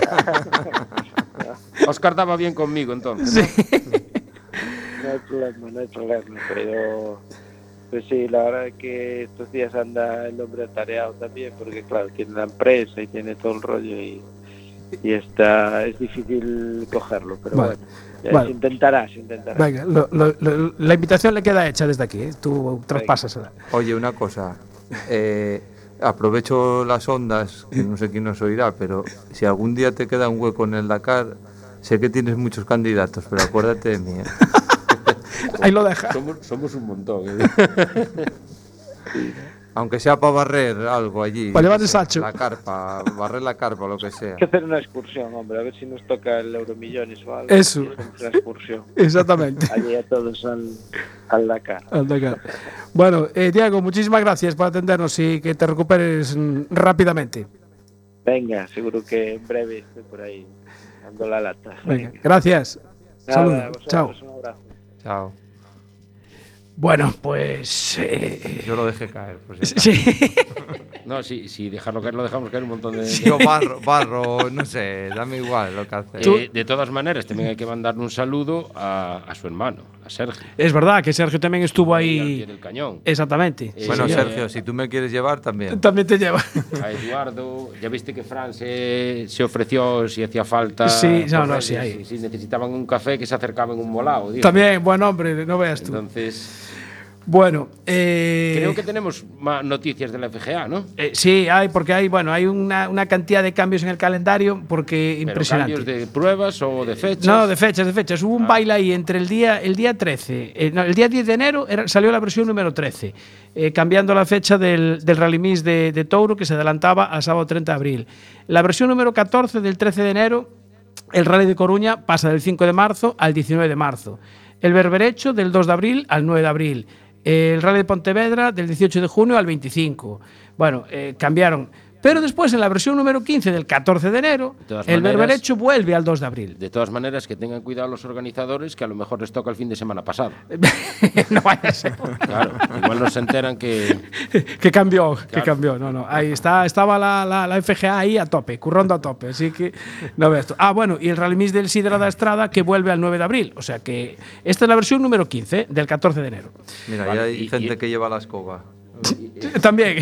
Óscar daba bien conmigo entonces. Sí. No hay problema, no hay problema, pero pues sí, la verdad es que estos días anda el hombre atareado también, porque claro, tiene la empresa y tiene todo el rollo y, y está, es difícil cogerlo, pero Vale. bueno, ya Vale. se intentará, se intentará. Venga, lo, lo, lo, la invitación le queda hecha desde aquí, ¿eh? Tú traspásasela. Oye, una cosa. Eh, aprovecho las ondas, que no sé quién nos oirá, pero si algún día te queda un hueco en el Dakar, sé que tienes muchos candidatos, pero acuérdate de mí. ¿eh? Ahí lo deja. Somos, somos un montón. ¿eh? Aunque sea para barrer algo allí. Para llevar no el sé, sacho. La carpa, barrer la carpa, lo que sea. Hay que hacer una excursión, hombre, a ver si nos toca el Euromillones o algo. Eso. Y hacemos una excursión. Exactamente. Allí a todos al, al Dakar. Al Dakar. Bueno, eh, Diego, muchísimas gracias por atendernos y que te recuperes mm, rápidamente. Venga, seguro que en breve estoy por ahí dando la lata. Venga, gracias. Nada, Saludos. vosotros, Chao. un abrazo. Chao. Bueno, pues. Eh, Yo lo dejé caer. Por si sí. No, si, si dejarlo caer, lo dejamos caer un montón de... Yo barro, barro, no sé, dame igual lo que hace. Eh, de todas maneras, también hay que mandarle un saludo a, a su hermano, a Sergio. Es verdad que Sergio también estuvo Al pie ahí. del cañón. Exactamente. Eh, Bueno, sí, Sergio, eh, si tú me quieres llevar también. También te lleva. A Eduardo, ya viste que Fran se, se ofreció si hacía falta. Sí, no, por no, redes, sí, hay. Si, si necesitaban un café, que se acercaban un molao. digo. También, buen hombre, no veas tú. Entonces, Bueno, eh, creo que tenemos más noticias de la F G A, ¿no? eh, sí, hay, porque hay, bueno, hay una, una cantidad de cambios en el calendario, porque Pero impresionante. cambios de pruebas o de fechas. No, de fechas, de fechas. Hubo un Ah. baile ahí entre el día, el día trece, eh, no, el día diez de enero era, salió la versión número trece, eh, cambiando la fecha del, del Rally Mix de, de Touro, que se adelantaba al sábado treinta de abril. La versión número catorce del trece de enero, el Rally de Coruña pasa del cinco de marzo al diecinueve de marzo. El Berberecho del dos de abril al nueve de abril. El Rally de Pontevedra del dieciocho de junio al veinticinco. Bueno, eh, cambiaron. Pero después, en la versión número quince del catorce de enero, De todas el maneras- Berberecho vuelve al dos de abril. De todas maneras, que tengan cuidado los organizadores, que a lo mejor les toca el fin de semana pasado. No vaya a ser. Claro, igual nos enteran que... que cambió, que Claro. cambió. No, no. Ahí está, estaba la, la, la F G A ahí a tope, currando a tope. Así que no veas tú. Ah, bueno, y el Rally Mix del Sidra da Estrada que vuelve al nueve de abril. O sea que esta es la versión número quince del catorce de enero. Mira, Vale, ya hay y- gente y- que lleva la escoba. También.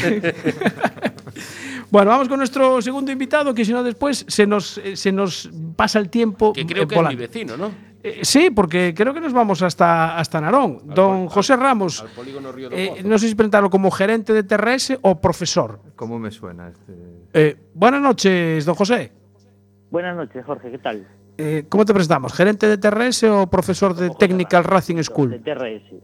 Bueno, vamos con nuestro segundo invitado, que si no después se nos, eh, se nos pasa el tiempo. Que creo eh, que es mi volando. vecino, ¿no? Eh, sí, porque creo que nos vamos hasta, hasta Narón. Don pol- José Ramos, Al polígono Río de eh, Pozo. no sé si presentarlo como gerente de T R S o profesor. ¿Cómo me suena este? Eh, buenas noches, don José. Buenas noches, Jorge, ¿qué tal? Eh, ¿Cómo te presentamos? ¿Gerente de T R S o profesor de Como Technical Jorge Racing De School? T R S.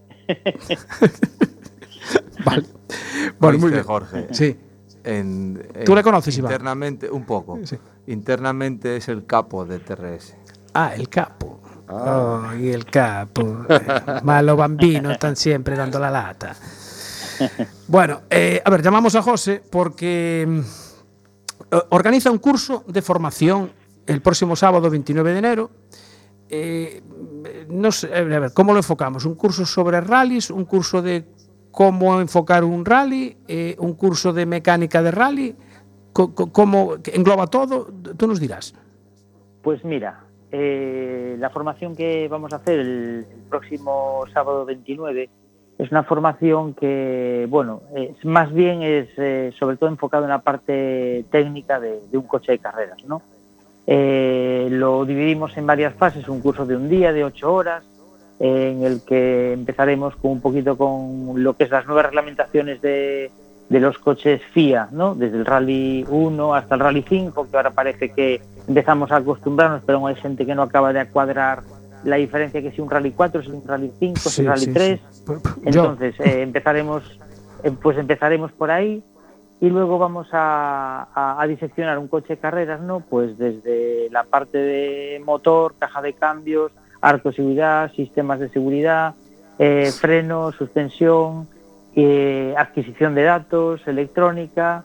Vale. Bueno, muy ¿Oíste, bien. Jorge? Sí. En- en- ¿Tú le conoces, Iván? Internamente, un poco. Sí. Internamente es el capo de T R S. Ah, el capo. Oh, y el capo. Eh, Malo bambino, están siempre dando la lata. Bueno, eh, a ver, llamamos a José porque mm, eh, organiza un curso de formación el próximo sábado veintinueve de enero. Eh, no sé, a ver, ¿cómo lo enfocamos? ¿Un curso sobre rallies? ¿Un curso de cómo enfocar un rally? Eh, ¿Un curso de mecánica de rally? Co- co- ¿Cómo engloba todo? Tú nos dirás. Pues mira, eh, la formación que vamos a hacer el, el próximo sábado veintinueve es una formación que, bueno, es, más bien es eh, sobre todo enfocado en la parte técnica de, de un coche de carreras, ¿no? Eh, lo dividimos en varias fases, un curso de un día, de ocho horas, eh, en el que empezaremos con un poquito con lo que es las nuevas reglamentaciones de, de los coches F I A, ¿no? Desde el Rally uno hasta el Rally cinco, que ahora parece que empezamos a acostumbrarnos, pero hay gente que no acaba de cuadrar la diferencia que si un Rally cuatro, si un Rally cinco, si Sí, un Rally sí, tres. sí. Yo. Entonces, eh, empezaremos, eh, pues empezaremos por ahí y luego vamos a, a, a diseccionar un coche de carreras, ¿no? Pues desde la parte de motor, caja de cambios, arco de seguridad, sistemas de seguridad, eh, freno, suspensión, eh, adquisición de datos, electrónica,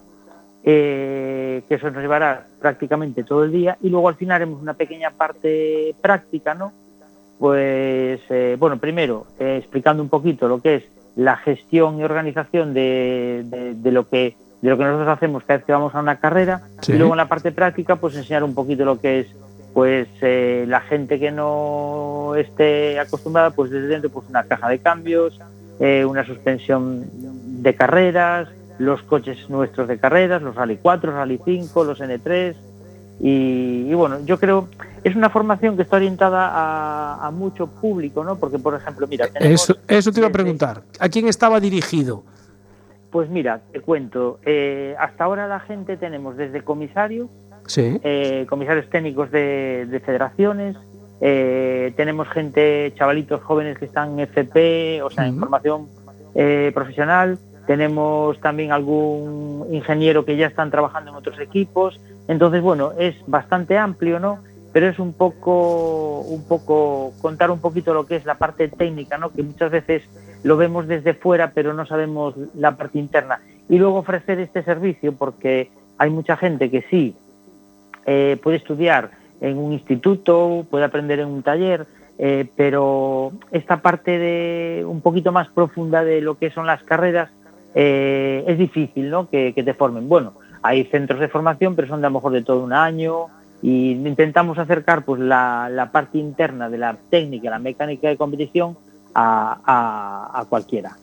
eh, que eso nos llevará prácticamente todo el día, y luego al final haremos una pequeña parte práctica, ¿no? Pues, eh, bueno, primero eh, explicando un poquito lo que es la gestión y organización de, de, de lo que de lo que nosotros hacemos cada vez que vamos a una carrera, sí. Y luego en la parte práctica pues enseñar un poquito lo que es pues eh, la gente que no esté acostumbrada, pues desde dentro pues una caja de cambios, eh, una suspensión de carreras, los coches nuestros de carreras, los Rally cuatro, Rally cinco, los N tres, y, y bueno, yo creo es una formación que está orientada a, a mucho público, ¿no? Porque, por ejemplo, mira... Eso, eso te iba a preguntar. ¿A quién estaba dirigido? Pues mira, te cuento. Eh, hasta ahora la gente tenemos desde comisarios, sí. eh, comisarios técnicos de, de federaciones, eh, tenemos gente, chavalitos jóvenes que están en F P, o sea, uh-huh. en formación eh, profesional, tenemos también algún ingeniero que ya están trabajando en otros equipos. Entonces, bueno, es bastante amplio, ¿no? Pero es un poco, un poco contar un poquito lo que es la parte técnica, ¿no? Que muchas veces lo vemos desde fuera, pero no sabemos la parte interna. Y luego ofrecer este servicio, porque hay mucha gente que sí eh, puede estudiar en un instituto, puede aprender en un taller, eh, pero esta parte de un poquito más profunda de lo que son las carreras eh, es difícil, ¿no? Que, que te formen. Bueno, hay centros de formación, pero son de a lo mejor de todo un año. Y intentamos acercar pues la, la parte interna de la técnica, la mecánica de competición a, a, a cualquiera.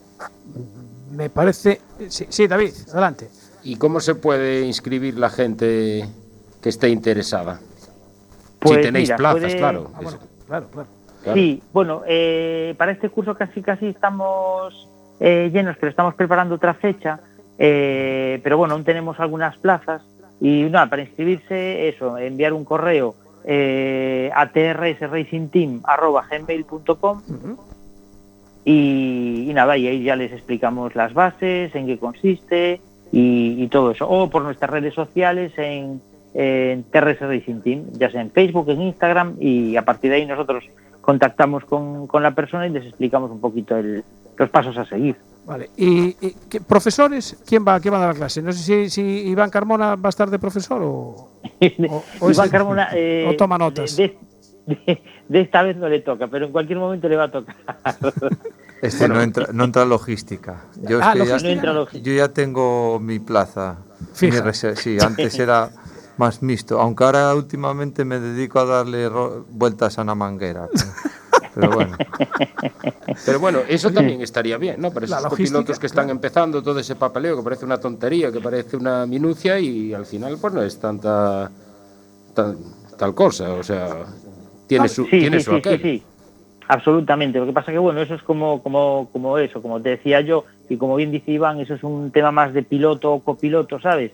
Me parece... Sí, sí, David, adelante. ¿Y cómo se puede inscribir la gente que esté interesada? Pues si tenéis mira, plazas, puede... claro. Ah, bueno, claro, claro. Sí, bueno, eh, para este curso casi casi estamos eh, llenos, pero estamos preparando otra fecha. Eh, pero bueno, aún tenemos algunas plazas. Y nada, para inscribirse, eso, enviar un correo eh, a t r s racing team arroba gmail punto com uh-huh. y, y nada, y ahí ya les explicamos las bases, en qué consiste y, y todo eso. O por nuestras redes sociales en, en T R S Racing Team, ya sea en Facebook, en Instagram, y a partir de ahí nosotros contactamos con, con la persona y les explicamos un poquito el, los pasos a seguir. Vale, ¿y, y qué, profesores? ¿Quién va, quién va a dar la clase? No sé si, si Iván Carmona va a estar de profesor o, o, o Iván Carmona eh, o toma notas. De, de, de esta vez no le toca, pero en cualquier momento le va a tocar. Este bueno, no entra, no entra logística. Yo, ah, es que logística. Ya, no entra logística. Yo ya tengo mi plaza. Mi reserva, sí, antes era más mixto, aunque ahora últimamente me dedico a darle ro- vueltas a una manguera. Pero bueno. Pero bueno, eso también estaría bien, ¿no? Para esos copilotos que están empezando, todo ese papeleo que parece una tontería, que parece una minucia y al final pues no es tanta tan, tal cosa, o sea, tiene su, sí, tiene sí, su sí, aquel. Sí, sí, absolutamente. Lo que pasa que bueno, eso es como, como, como eso, como te decía yo, y como bien dice Iván, eso es un tema más de piloto o copiloto, ¿sabes?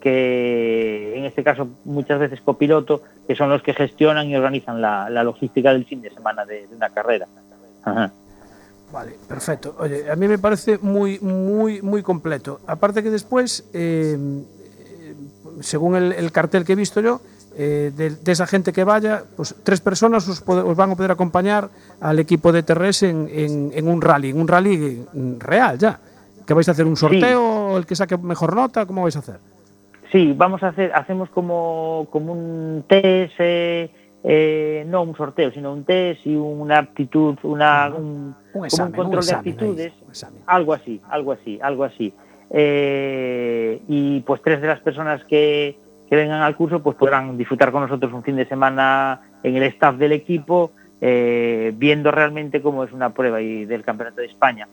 Que en este caso muchas veces copiloto, que son los que gestionan y organizan la, la logística del fin de semana de, de una carrera. Ajá. Vale, perfecto. Oye, a mí me parece muy, muy, muy completo. Aparte que después, eh, según el, el cartel que he visto yo, eh, de, de esa gente que vaya, pues tres personas os, pod- os van a poder acompañar al equipo de T R S en, en, en un rally, en un rally real ya. ¿Que vais a hacer un sorteo? Sí. ¿El que saque mejor nota? ¿Cómo vais a hacer? Sí, vamos a hacer, hacemos como, como un test, eh, eh, no un sorteo, sino un test y una aptitud, una, un, un, examen, como un control un examen, de aptitudes, ahí, algo así, algo así, algo así. Eh, y pues tres de las personas que, que vengan al curso pues podrán disfrutar con nosotros un fin de semana en el staff del equipo, eh, viendo realmente cómo es una prueba y del Campeonato de España.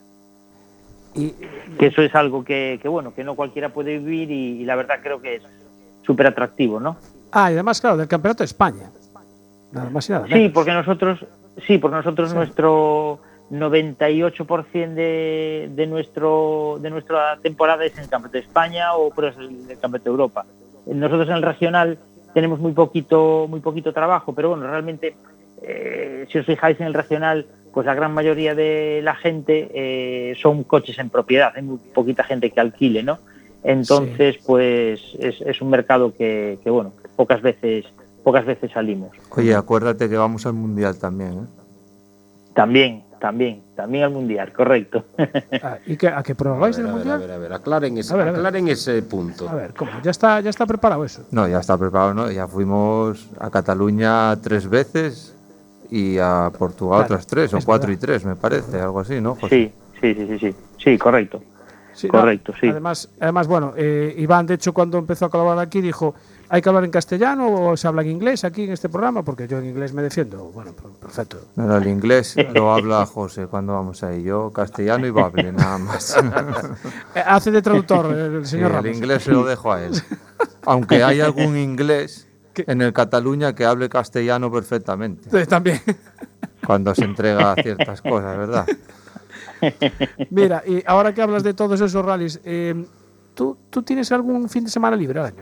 Y que eso es algo que, que bueno, que no cualquiera puede vivir y, y la verdad creo que es súper atractivo, ¿no? Ah, y además, claro, del Campeonato de España. Nada más y nada menos. Sí, porque nosotros, sí, porque nosotros sí. nuestro noventa y ocho por ciento de, de nuestro de nuestra temporada es en el Campeonato de España o por eso el, el Campeonato de Europa. Nosotros en el regional tenemos muy poquito muy poquito trabajo, pero bueno, realmente eh, si os fijáis en el regional, pues la gran mayoría de la gente eh, son coches en propiedad, hay muy poquita gente que alquile, ¿no? Entonces, sí. pues es, es un mercado que, que bueno, pocas veces pocas veces salimos. Oye, acuérdate que vamos al Mundial también, ¿eh? También, también, también al Mundial, correcto. Ah, ¿y qué, a qué prueba A vais ver, del a ver, Mundial? a ver, a ver, aclaren ese, A ver, a ver. aclaren ese punto. A ver, ¿cómo? ¿Ya está, ya está preparado eso? No, ya está preparado, ¿no? Ya fuimos a Cataluña tres veces y a Portugal Claro, otras tres, o es cuatro verdad. y tres, me parece, algo así, ¿no, José? Sí, sí, sí, sí, sí, sí, correcto. Sí, Correcto, no, sí. Además, además bueno, eh, Iván, de hecho, cuando empezó a colaborar aquí, dijo, ¿hay que hablar en castellano o se habla en inglés aquí en este programa? Porque yo en inglés me defiendo. Bueno, pues, perfecto. No, no, el inglés lo habla José cuando vamos ahí. Yo castellano y bable, nada más. Eh, hace de traductor el Sí, señor el Ramos. inglés se lo dejo a él. Aunque hay algún inglés ¿Qué? en el Cataluña que hable castellano perfectamente, Eh, También. cuando se entrega ciertas cosas, ¿verdad? Mira, y ahora que hablas de todos esos rallies, eh, ¿tú, ¿tú tienes algún fin de semana libre al año?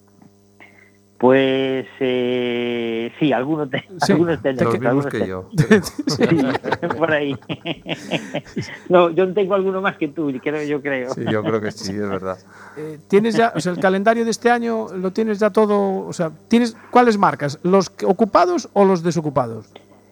Pues eh, sí, algunos, te, Sí, algunos tenemos. Los mismos algunos que te- yo. Sí, por ahí. No, yo tengo alguno más que tú, creo, yo creo. Sí, yo creo que sí, es verdad. Eh, ¿Tienes ya, o sea, el calendario de este año lo tienes ya todo, o sea, tienes cuáles marcas, los que- ocupados o los desocupados?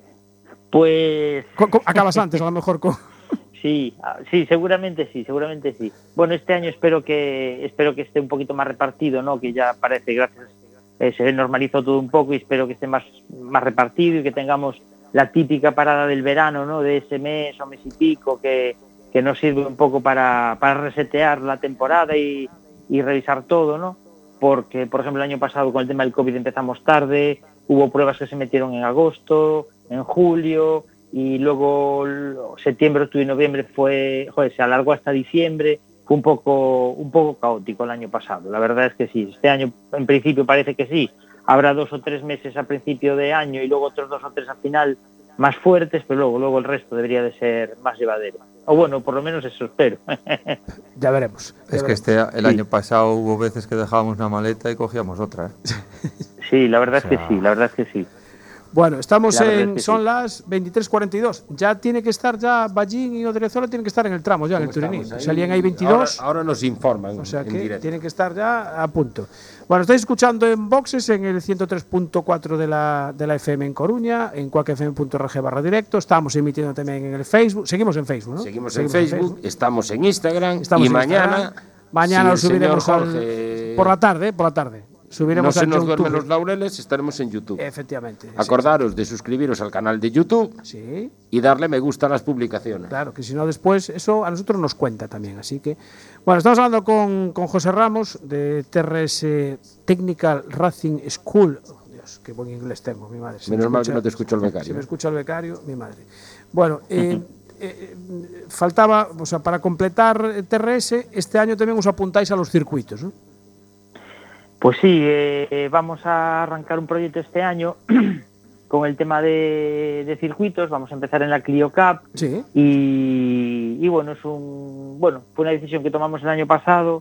Pues Co- co- Acabas antes, a lo mejor con... sí, ah, sí, seguramente sí, seguramente sí. Bueno, este año espero que espero que esté un poquito más repartido, ¿no? Que ya parece, gracias, eh, se normalizó todo un poco y espero que esté más, más repartido y que tengamos la típica parada del verano, ¿no? De ese mes o mes y pico que, que nos sirve un poco para, para resetear la temporada y, y revisar todo, ¿no? Porque, por ejemplo, el año pasado con el tema del COVID empezamos tarde, hubo pruebas que se metieron en agosto, en julio, y luego septiembre, octubre y noviembre fue, joder, se alargó hasta diciembre, fue un poco, un poco caótico el año pasado. La verdad es que sí, este año en principio parece que sí, habrá dos o tres meses a principio de año y luego otros dos o tres al final más fuertes, pero luego, luego el resto debería de ser más llevadero. O bueno, por lo menos eso espero. Ya veremos. ya Es que veremos. este, el Sí. año pasado hubo veces que dejábamos una maleta y cogíamos otra, ¿eh? Sí, la verdad O sea, es que sí, la verdad es que sí. Bueno, estamos La verdad en, es que son sí. las veintitrés cuarenta y dos. Ya tiene que estar ya Ballín y Odriozola tienen que estar en el tramo ya en el ¿Cómo Turiní. estamos ahí? Salían ahí veintidós. Ahora, ahora nos informan O sea en que directo. tienen que estar ya a punto. Bueno, estáis escuchando en Boxes en el ciento tres punto cuatro de la, de la F M en Coruña, en cuac f m punto org barra directo. Estamos emitiendo también en el Facebook. Seguimos en Facebook, ¿no? Seguimos en Facebook, estamos en Instagram Estamos y en mañana, Instagram. Mañana si lo el señor subiremos al- Jorge por la tarde, por la tarde. no Subiremos se al nos YouTube. duermen los laureles, estaremos en YouTube. Efectivamente. sí. Acordaros de suscribiros al canal de YouTube Sí, y darle me gusta a las publicaciones. claro, que si no después eso a nosotros nos cuenta también. Así que, bueno, estamos hablando con, con José Ramos de T R S Technical Racing School. Oh, Dios, qué buen inglés tengo, mi madre. Si Menos me mal escucha- que no te escucho el becario. Si me escucha el becario, mi madre. Bueno, eh, eh, faltaba, o sea, para completar T R S, este año también os apuntáis a los circuitos, ¿no? Pues sí, eh, vamos a arrancar un proyecto este año con el tema de, de circuitos. Vamos a empezar en la Clio Cup Sí. y, y bueno, es un bueno fue una decisión que tomamos el año pasado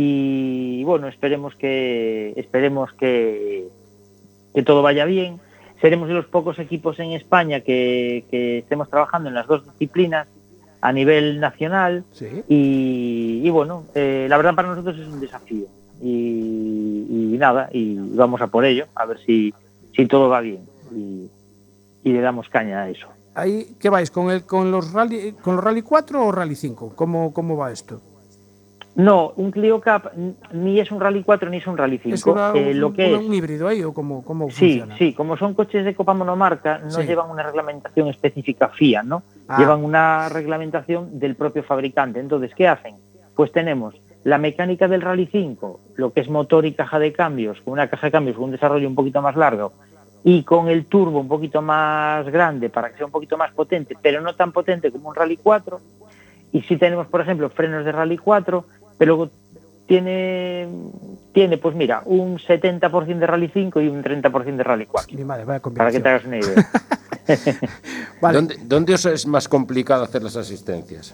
y bueno esperemos que esperemos que, que todo vaya bien. Seremos de los pocos equipos en España que, que estemos trabajando en las dos disciplinas a nivel nacional. Sí. Y, y bueno, eh, la verdad para nosotros es un desafío y, y nada, y vamos a por ello, a ver si, si todo va bien y, y le damos caña a eso. Ahí, ¿qué vais? ¿Con el con los Rally con los Rally cuatro o Rally cinco? ¿Cómo, cómo va esto? No, un Clio Cup n- ni es un Rally cuatro ni es un Rally cinco. ¿Es una- Eh, un, lo que una- es, un híbrido ahí o cómo, cómo sí, funciona? sí, como son coches de copa monomarca, no Sí. llevan una reglamentación específica F I A, ¿no? Ah. Llevan una reglamentación del propio fabricante. Entonces, ¿qué hacen? Pues tenemos la mecánica del Rally cinco, lo que es motor y caja de cambios, con una caja de cambios con un desarrollo un poquito más largo y con el turbo un poquito más grande para que sea un poquito más potente, pero no tan potente como un Rally cuatro. Y si tenemos, por ejemplo, frenos de Rally cuatro, pero luego tiene, tiene pues mira, un setenta por ciento de Rally cinco y un treinta por ciento de Rally cuatro, Mi madre, vaya para que combinación. te hagas una idea. Vale. ¿Dónde, dónde os es más complicado hacer las asistencias?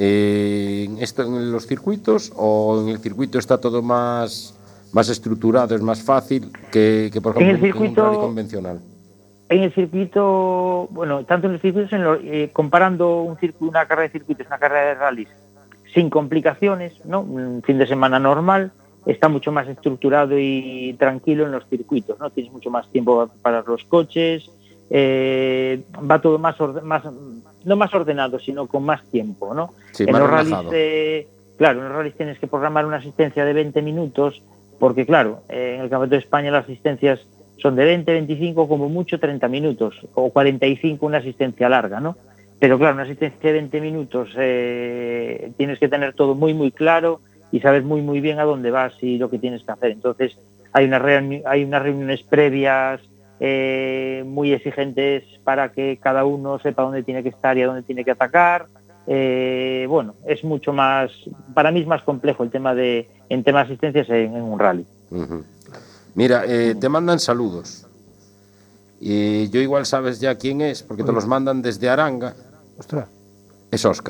Eh, ¿En esto en los circuitos o en el circuito está todo más, más estructurado, es más fácil que, que por En ejemplo, el que un circuito- rally convencional? En el circuito, bueno, tanto en los circuitos, en lo- eh, comparando un circuito, una carrera de circuitos, una carrera de rallies, sin complicaciones, ¿no? Un fin de semana normal, está mucho más estructurado y tranquilo en los circuitos, ¿no? Tienes mucho más tiempo para los coches, eh, va todo más, orde- más no más ordenado, sino con más tiempo, ¿no? Sí, en más los relajado. rallies, eh, claro, en los rallies tienes que programar una asistencia de veinte minutos, porque claro, eh, en el Campeonato de España las asistencias son de veinte, veinticinco, como mucho treinta minutos, o cuarenta y cinco una asistencia larga, ¿no? Pero claro, una asistencia de veinte minutos eh, tienes que tener todo muy, muy claro y sabes muy, muy bien a dónde vas y lo que tienes que hacer. Entonces, hay, una reuni- hay unas reuniones previas eh, muy exigentes para que cada uno sepa dónde tiene que estar y a dónde tiene que atacar. Eh, bueno, es mucho más, para mí es más complejo el tema de, en tema de asistencias en, en un rally. Uh-huh. Mira, eh, te mandan saludos. Y yo igual sabes ya quién es, porque te los mandan desde Aranga. Ostras, Es Óscar.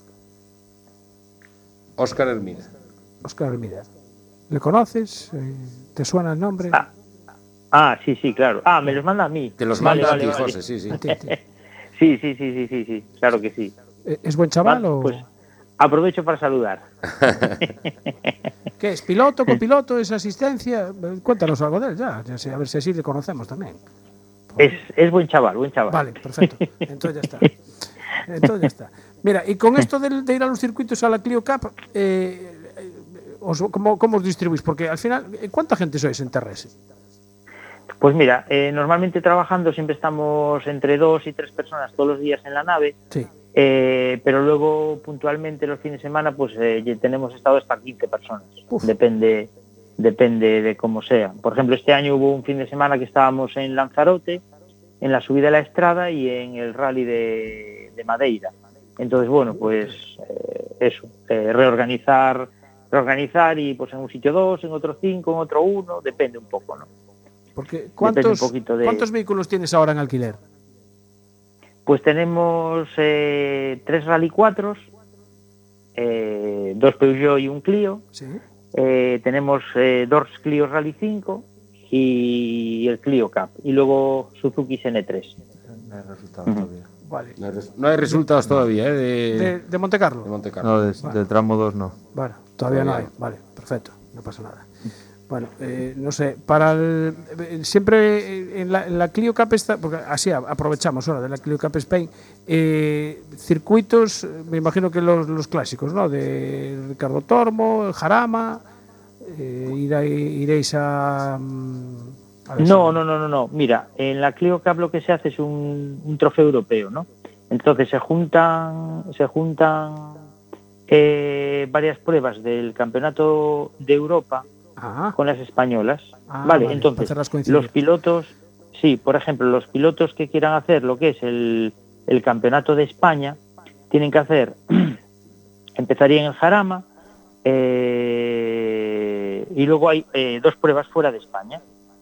Óscar Hermida. Óscar Hermida. ¿Le conoces? Eh, ¿Te suena el nombre? Ah, ah, sí, sí, claro. Ah, me los manda a mí. Te los Vale, manda vale, a ti, vale. José, sí, sí. A ti, a ti. Sí, sí, sí, sí, sí, sí, claro que sí. Eh, ¿Es buen chaval Vale, o...? pues aprovecho para saludar. ¿Qué es? ¿Piloto, copiloto, es asistencia? Eh, Cuéntanos algo de él ya, ya sé, a ver si así le conocemos también. Es, es buen chaval, buen chaval. Vale, perfecto. Entonces ya está. Entonces ya está. Mira, y con esto de, de ir a los circuitos a la Clio Cup, eh, eh, os, ¿cómo, ¿cómo os distribuís? Porque al final, ¿cuánta gente sois en T R S? Pues mira, eh, normalmente trabajando siempre estamos entre dos y tres personas todos los días en la nave, Sí. eh, pero luego puntualmente los fines de semana pues eh, ya tenemos estado hasta quince personas. Uf. Depende depende de cómo sea. Por ejemplo, este año hubo un fin de semana que estábamos en Lanzarote, en la subida a la Estrada y en el rally de, de Madeira. Entonces, bueno, pues eh, eso, eh, reorganizar, reorganizar y pues en un sitio dos, en otro cinco, en otro uno, depende un poco, ¿no? Porque ¿cuántos, un poquito de- ¿cuántos vehículos tienes ahora en alquiler? Pues tenemos eh, tres Rally cuatro, eh, dos Peugeot y un Clio. Sí. Eh, tenemos eh, dos Clio Rally cinco y el Clio Cup. Y luego Suzuki N tres. No hay resultado todavía. Vale. No hay, res- no hay resultados todavía, ¿eh? De, ¿De, de Monte Carlo? de Monte Carlo. No, des- del tramo dos no. Bueno, todavía no hay. Todavía Vale, perfecto, no pasa nada. Bueno, eh, no sé, para el, eh, siempre en la, en la Clio Cup está, porque así a- aprovechamos ahora de la Clio Cup Spain, eh, circuitos, eh, me imagino que los, los clásicos, ¿no? De Ricardo Tormo, el Jarama, eh, irá- iréis a... mm, a ver No, si- no, no, no, no. Mira, en la Clio Cup lo que se hace es un, un trofeo europeo, ¿no? Entonces se juntan, se juntan eh, varias pruebas del Campeonato de Europa Ah, con las españolas. Ah, vale, vale, entonces para hacerlas coincidir. los pilotos, sí, por ejemplo, los pilotos que quieran hacer lo que es el, el Campeonato de España, tienen que hacer, empezarían en Jarama, eh, y luego hay eh, dos pruebas fuera de España.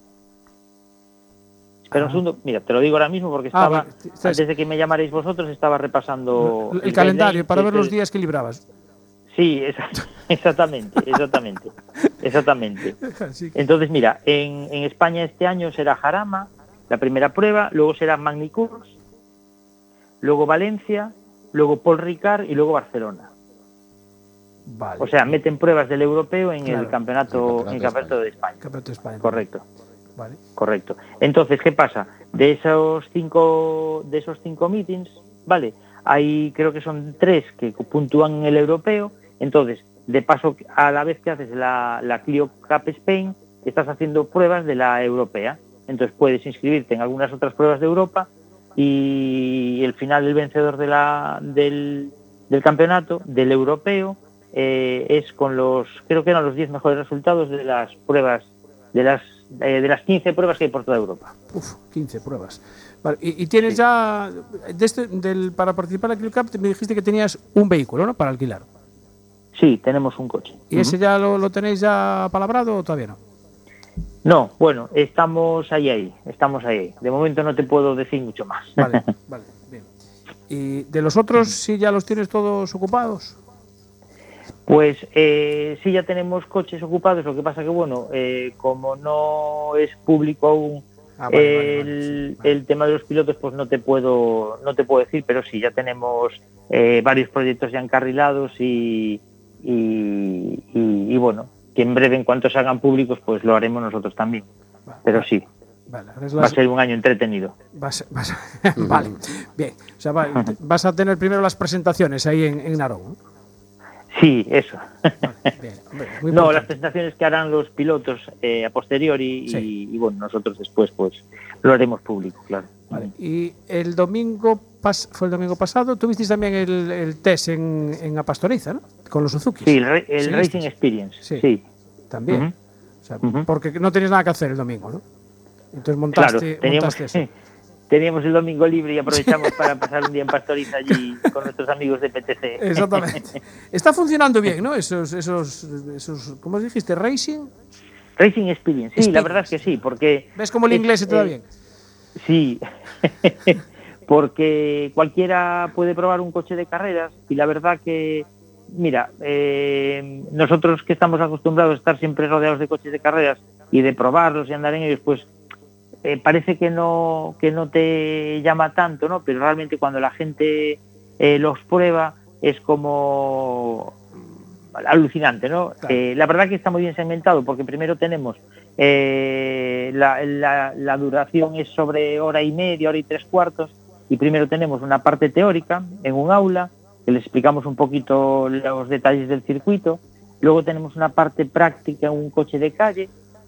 Espera Ah. un segundo, mira, te lo digo ahora mismo porque Ah, estaba, vale, estás- antes de que me llamarais vosotros, estaba repasando el, el calendario guideline, para que ver es los el- días que librabas. Sí, exact- exactamente, exactamente, exactamente. Así que- Entonces, mira, en, en España este año será Jarama, la primera prueba, luego será Magny-Cours, luego Valencia, luego Paul Ricard y luego Barcelona. Vale. O sea, meten pruebas del europeo en Claro. el campeonato, El en campeonato el de campeonato de España. Campeonato de España. Correcto, Vale. correcto. Entonces, ¿qué pasa? De esos cinco, de esos cinco meetings, vale, hay creo que son tres que puntúan en el europeo. Entonces, de paso, a la vez que haces la, la Clio Cup Spain, estás haciendo pruebas de la europea. Entonces puedes inscribirte en algunas otras pruebas de Europa y el final, el vencedor de la, del, del campeonato, del europeo, eh, es con los, creo que eran los diez mejores resultados de las pruebas, de las, eh, de las quince pruebas que hay por toda Europa. Uf, quince pruebas. Vale. Y, y tienes ya, de este, del, para participar en la Clio Cup, me dijiste que tenías un vehículo, ¿no? Para alquilar. Sí, tenemos un coche. ¿Y ese ya lo, lo tenéis ya palabrado o todavía no? No, bueno, estamos ahí, ahí, estamos ahí. De momento no te puedo decir mucho más. Vale, vale, bien. ¿Y de los otros sí ya los tienes todos ocupados? Pues eh, sí, ya tenemos coches ocupados, lo que pasa que, bueno, eh, como no es público aún Ah, vale, vale, el, vale, sí, vale. el tema de los pilotos, pues no te puedo no te puedo decir, pero sí, ya tenemos eh, varios proyectos ya encarrilados y, y, y, y, bueno, que en breve, en cuanto se hagan públicos, pues lo haremos nosotros también. Pero sí. Vale, es Va a las- ser un año entretenido. vas- vas- vale, bien. O sea, va- vas a tener primero las presentaciones ahí en, en Narón, ¿no? Sí, eso. Bien, hombre, muy No, las importante. presentaciones que harán los pilotos eh, a posteriori Sí. y, y, bueno, nosotros después pues lo haremos público, claro. Vale. Y el domingo, pas- fue el domingo pasado, tuvisteis también el, el test en, en A Pastoriza, ¿no? Con los Suzuki. Sí, el, ra- el ¿Seguisteis? Racing Experience, Sí. sí. También. Ujú. O sea, Ujú. porque no tenías nada que hacer el domingo, ¿no? Entonces montaste, Claro, teníamos, montaste eso. teníamos el domingo libre y aprovechamos para pasar un día en Pastoriza allí con nuestros amigos de P T C. Exactamente. Está funcionando bien, ¿no? Esos, esos, esos, ¿cómo dijiste? Racing. Racing Experience, sí, Experience. la verdad es que sí, porque... ¿Ves cómo el es, inglés se te da eh, bien? Sí, porque cualquiera puede probar un coche de carreras y la verdad que, mira, eh, nosotros que estamos acostumbrados a estar siempre rodeados de coches de carreras y de probarlos y andar en ellos, pues eh, parece que no que no te llama tanto, ¿no? Pero realmente cuando la gente eh, los prueba es como alucinante, ¿no? Claro. Eh, la verdad que está muy bien segmentado porque primero tenemos eh, la, la, la duración es sobre hora y media, hora y tres cuartos y primero tenemos una parte teórica en un aula que les explicamos un poquito los detalles del circuito, luego tenemos una parte práctica en un coche de calle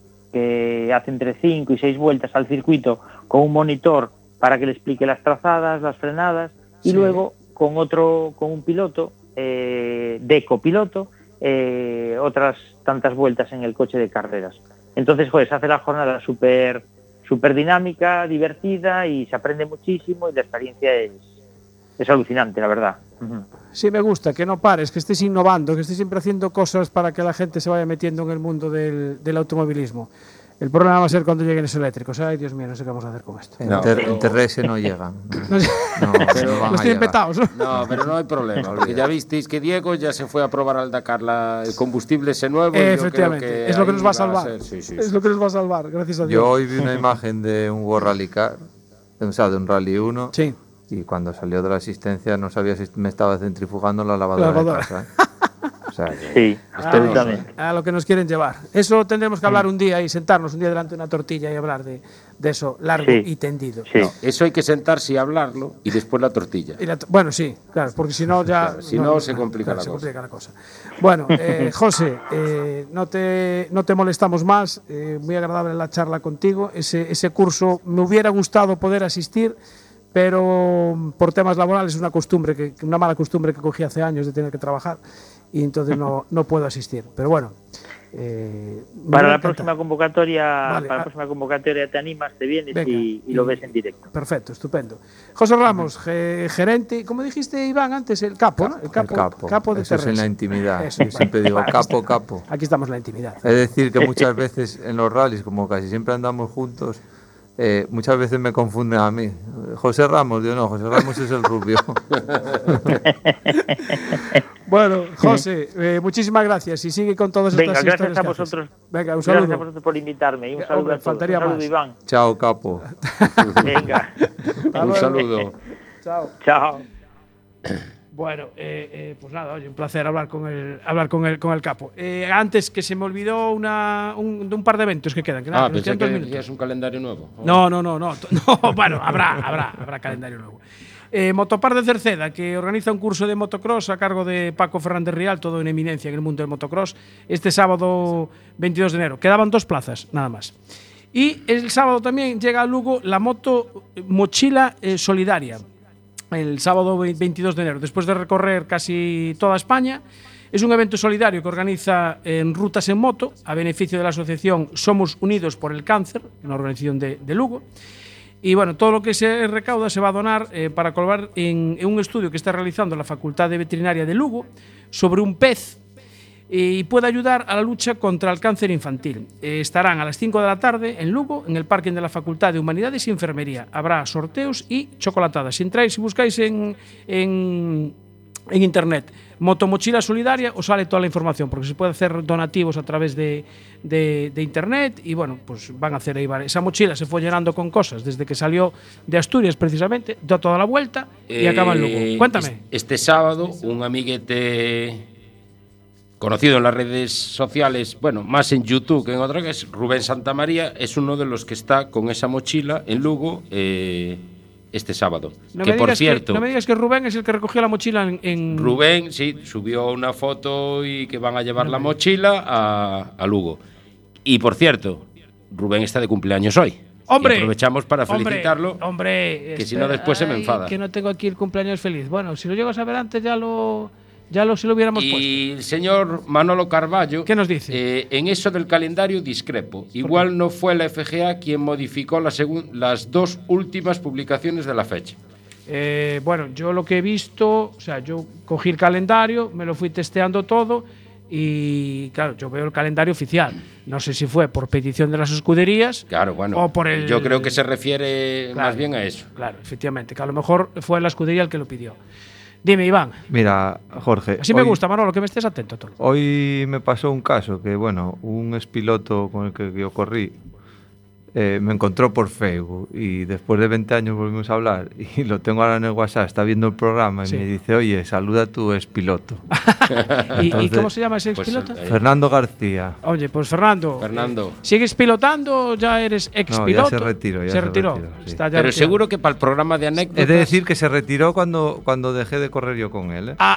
que hace entre cinco y seis vueltas al circuito con un monitor para que le explique las trazadas, las frenadas y Sí. luego con otro, con un piloto eh, de copiloto eh, otras tantas vueltas en el coche de carreras. Entonces, pues, hace la jornada súper súper dinámica, divertida y se aprende muchísimo y la experiencia es, es alucinante, la verdad. Ujú. Sí, me gusta, que no pares, que estés innovando, que estés siempre haciendo cosas para que la gente se vaya metiendo en el mundo del, del automovilismo. El problema va a ser cuando lleguen esos eléctricos. Ay, Dios mío, no sé qué vamos a hacer con esto. En, No, ter- pero- en Terrese no llegan. No sé, No, no van los a tienen llegar. petados, ¿no? No, pero no hay problema, porque ya visteis que Diego ya se fue a probar al Dakar la, el combustible ese nuevo. y yo creo Efectivamente, que es lo que ahí nos va a salvar. ser, sí, sí, Es sí. lo que nos va a salvar, gracias a Dios. Yo hoy vi una imagen de un World Rally Car, o sea, de un Rally uno, Sí. y cuando salió de la asistencia no sabía si me estaba centrifugando la lavadora, La lavadora. de casa. ¿eh? O sea, que- Sí, Ah, absolutamente. a lo que nos quieren llevar. Eso tendremos que hablar un día y sentarnos un día delante de una tortilla y hablar de, de eso largo Sí. y tendido. Sí. No, eso hay que sentarse y hablarlo y después la tortilla. Y la to- bueno, sí, claro, porque si no ya... Claro, si no, se complica la se cosa. complica la cosa. Bueno, eh, José, eh, no, te, no te molestamos más. eh, muy agradable la charla contigo. Ese, ese curso me hubiera gustado poder asistir, pero por temas laborales es una costumbre, que, una mala costumbre que cogí hace años de tener que trabajar y entonces no, no puedo asistir. Pero bueno... eh, me Para va a la encantar. próxima convocatoria, Vale, para ah. la próxima convocatoria te animas, te vienes Venga, y, y lo ves en directo. Perfecto, estupendo. José Ramos, ge- gerente, ¿cómo dijiste, Iván, antes? El capo, ¿no? El el capo, capo, de eso es en Terrés. la intimidad. Eso, Yo siempre vale. digo Vale, capo, aquí está. capo. Aquí estamos en la intimidad. Es decir, que muchas veces en los rallies, como casi siempre andamos juntos, eh, muchas veces me confunden a mí. José Ramos, yo no, José Ramos es el rubio. Bueno, José, eh, muchísimas gracias y sigue con todas Venga, estas gracias historias a que haces. vosotros. Venga, un Gracias a saludo. vosotros por invitarme y un Eh, saludo hombre, a todos. faltaría Un saludo, más. Iván. Chao, capo. Venga, Un saludo. Chao. chao. Bueno, eh, eh, pues nada, oye, un placer hablar con el, hablar con el, con el capo. Eh, antes que se me olvidó una, un, de un par de eventos que quedan. Que nada, Ah, que nos pensé quedan dos que minutos. decías un calendario nuevo. No, no, no, no, no, bueno, habrá, habrá, habrá calendario nuevo. Eh, Motopar de Cerceda, que organiza un curso de motocross a cargo de Paco Fernández Rial, todo en eminencia en el mundo del motocross, este sábado veintidós de enero. Quedaban dos plazas, nada más. Y el sábado también llega a Lugo la moto Mochila eh, Solidaria, el sábado veintidós de enero, después de recorrer casi toda España. Es un evento solidario que organiza en Rutas en Moto, a beneficio de la asociación Somos Unidos por el Cáncer, una organización de, de Lugo. Y bueno, todo lo que se recauda se va a donar eh, para colaborar en, en un estudio que está realizando la Facultad de Veterinaria de Lugo sobre un pez eh, y puede ayudar a la lucha contra el cáncer infantil. Eh, estarán a las cinco de la tarde en Lugo, en el parking de la Facultad de Humanidades y Enfermería. Habrá sorteos y chocolatadas. Si entráis, si buscáis en, en, en internet Motomochila Solidaria, os sale toda la información, porque se puede hacer donativos a través de, de, de internet y bueno, pues van a hacer ahí. Vale. Esa mochila se fue llenando con cosas desde que salió de Asturias precisamente, da toda la vuelta y Eh, acaba en Lugo. Cuéntame. Este sábado, un amiguete conocido en las redes sociales, bueno, más en YouTube que en otra, que es Rubén Santamaría, es uno de los que está con esa mochila en Lugo eh, este sábado. No que me por digas cierto, que, no me digas que Rubén es el que recogió la mochila en... en... Rubén, sí, subió una foto y que van a llevar No la me mochila a, a Lugo. Y por cierto, Rubén está de cumpleaños hoy. ¡Hombre! Y aprovechamos para Hombre, felicitarlo. Hombre, que si no después se me ay, enfada. Que no tengo aquí el cumpleaños feliz. Bueno, si lo llego a saber antes ya lo ya lo, si lo hubiéramos puesto. Y el señor Manolo Carballo, ¿Qué nos dice? Eh, en eso del calendario discrepo. Igual no fue la F G A quien modificó la segun- las dos últimas publicaciones de la fecha. Eh, bueno, yo lo que he visto, o sea, yo cogí el calendario, me lo fui testeando todo y, claro, yo veo el calendario oficial. No sé si fue por petición de las escuderías Claro, bueno, o por el... yo creo que se refiere Claro, más bien a eso. Claro, efectivamente, que a lo mejor fue la escudería el que lo pidió. Dime, Iván. Mira, Jorge. Así me hoy- gusta, Manolo, que me estés atento a todo. Hoy me pasó un caso que, bueno, un expiloto con el que yo corrí eh, me encontró por Facebook y después de veinte años volvimos a hablar y lo tengo ahora en el WhatsApp, está viendo el programa y Sí. me dice, oye, saluda a tu expiloto. ¿Y, Entonces, ¿Y cómo se llama ese pues, expiloto? eh, Fernando García. Oye, pues Fernando. Fernando. eh, ¿Sigues pilotando o ya eres expiloto? se retiró, ya se se retiró. retiró, sí. Está ya Pero retirado. seguro que para el programa de anécdotas... Es de decir que se retiró cuando, cuando dejé de correr yo con él. ¿eh? Ah,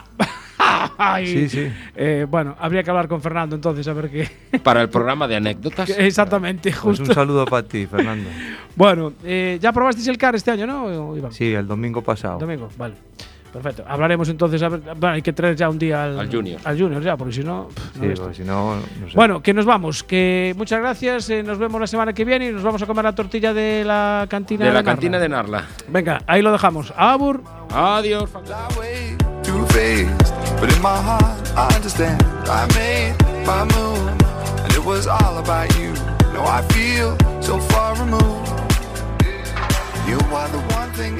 ay. Sí, sí. Eh, bueno, habría que hablar con Fernando entonces a ver qué. Para el programa de anécdotas. Exactamente, Pues justo. un saludo para ti, Fernando. Bueno, eh, ya probasteis el C A R este año, ¿no, Iván? Sí, el domingo pasado. Domingo, vale. Perfecto. Hablaremos entonces. A ver, bueno, hay que traer ya un día al, Al Junior. Al Junior ya, porque si no. pff, no Sí, ves tú. porque si no, no sé. Bueno, que nos vamos. Que muchas gracias. eh, nos vemos la semana que viene y nos vamos a comer la tortilla de la cantina De la Narla. cantina de Narla. Venga, ahí lo dejamos. Abur. Adiós. I way too faced, but in my heart I understand. I made my move, and it was all about you. No, I feel so far removed. You are the one thing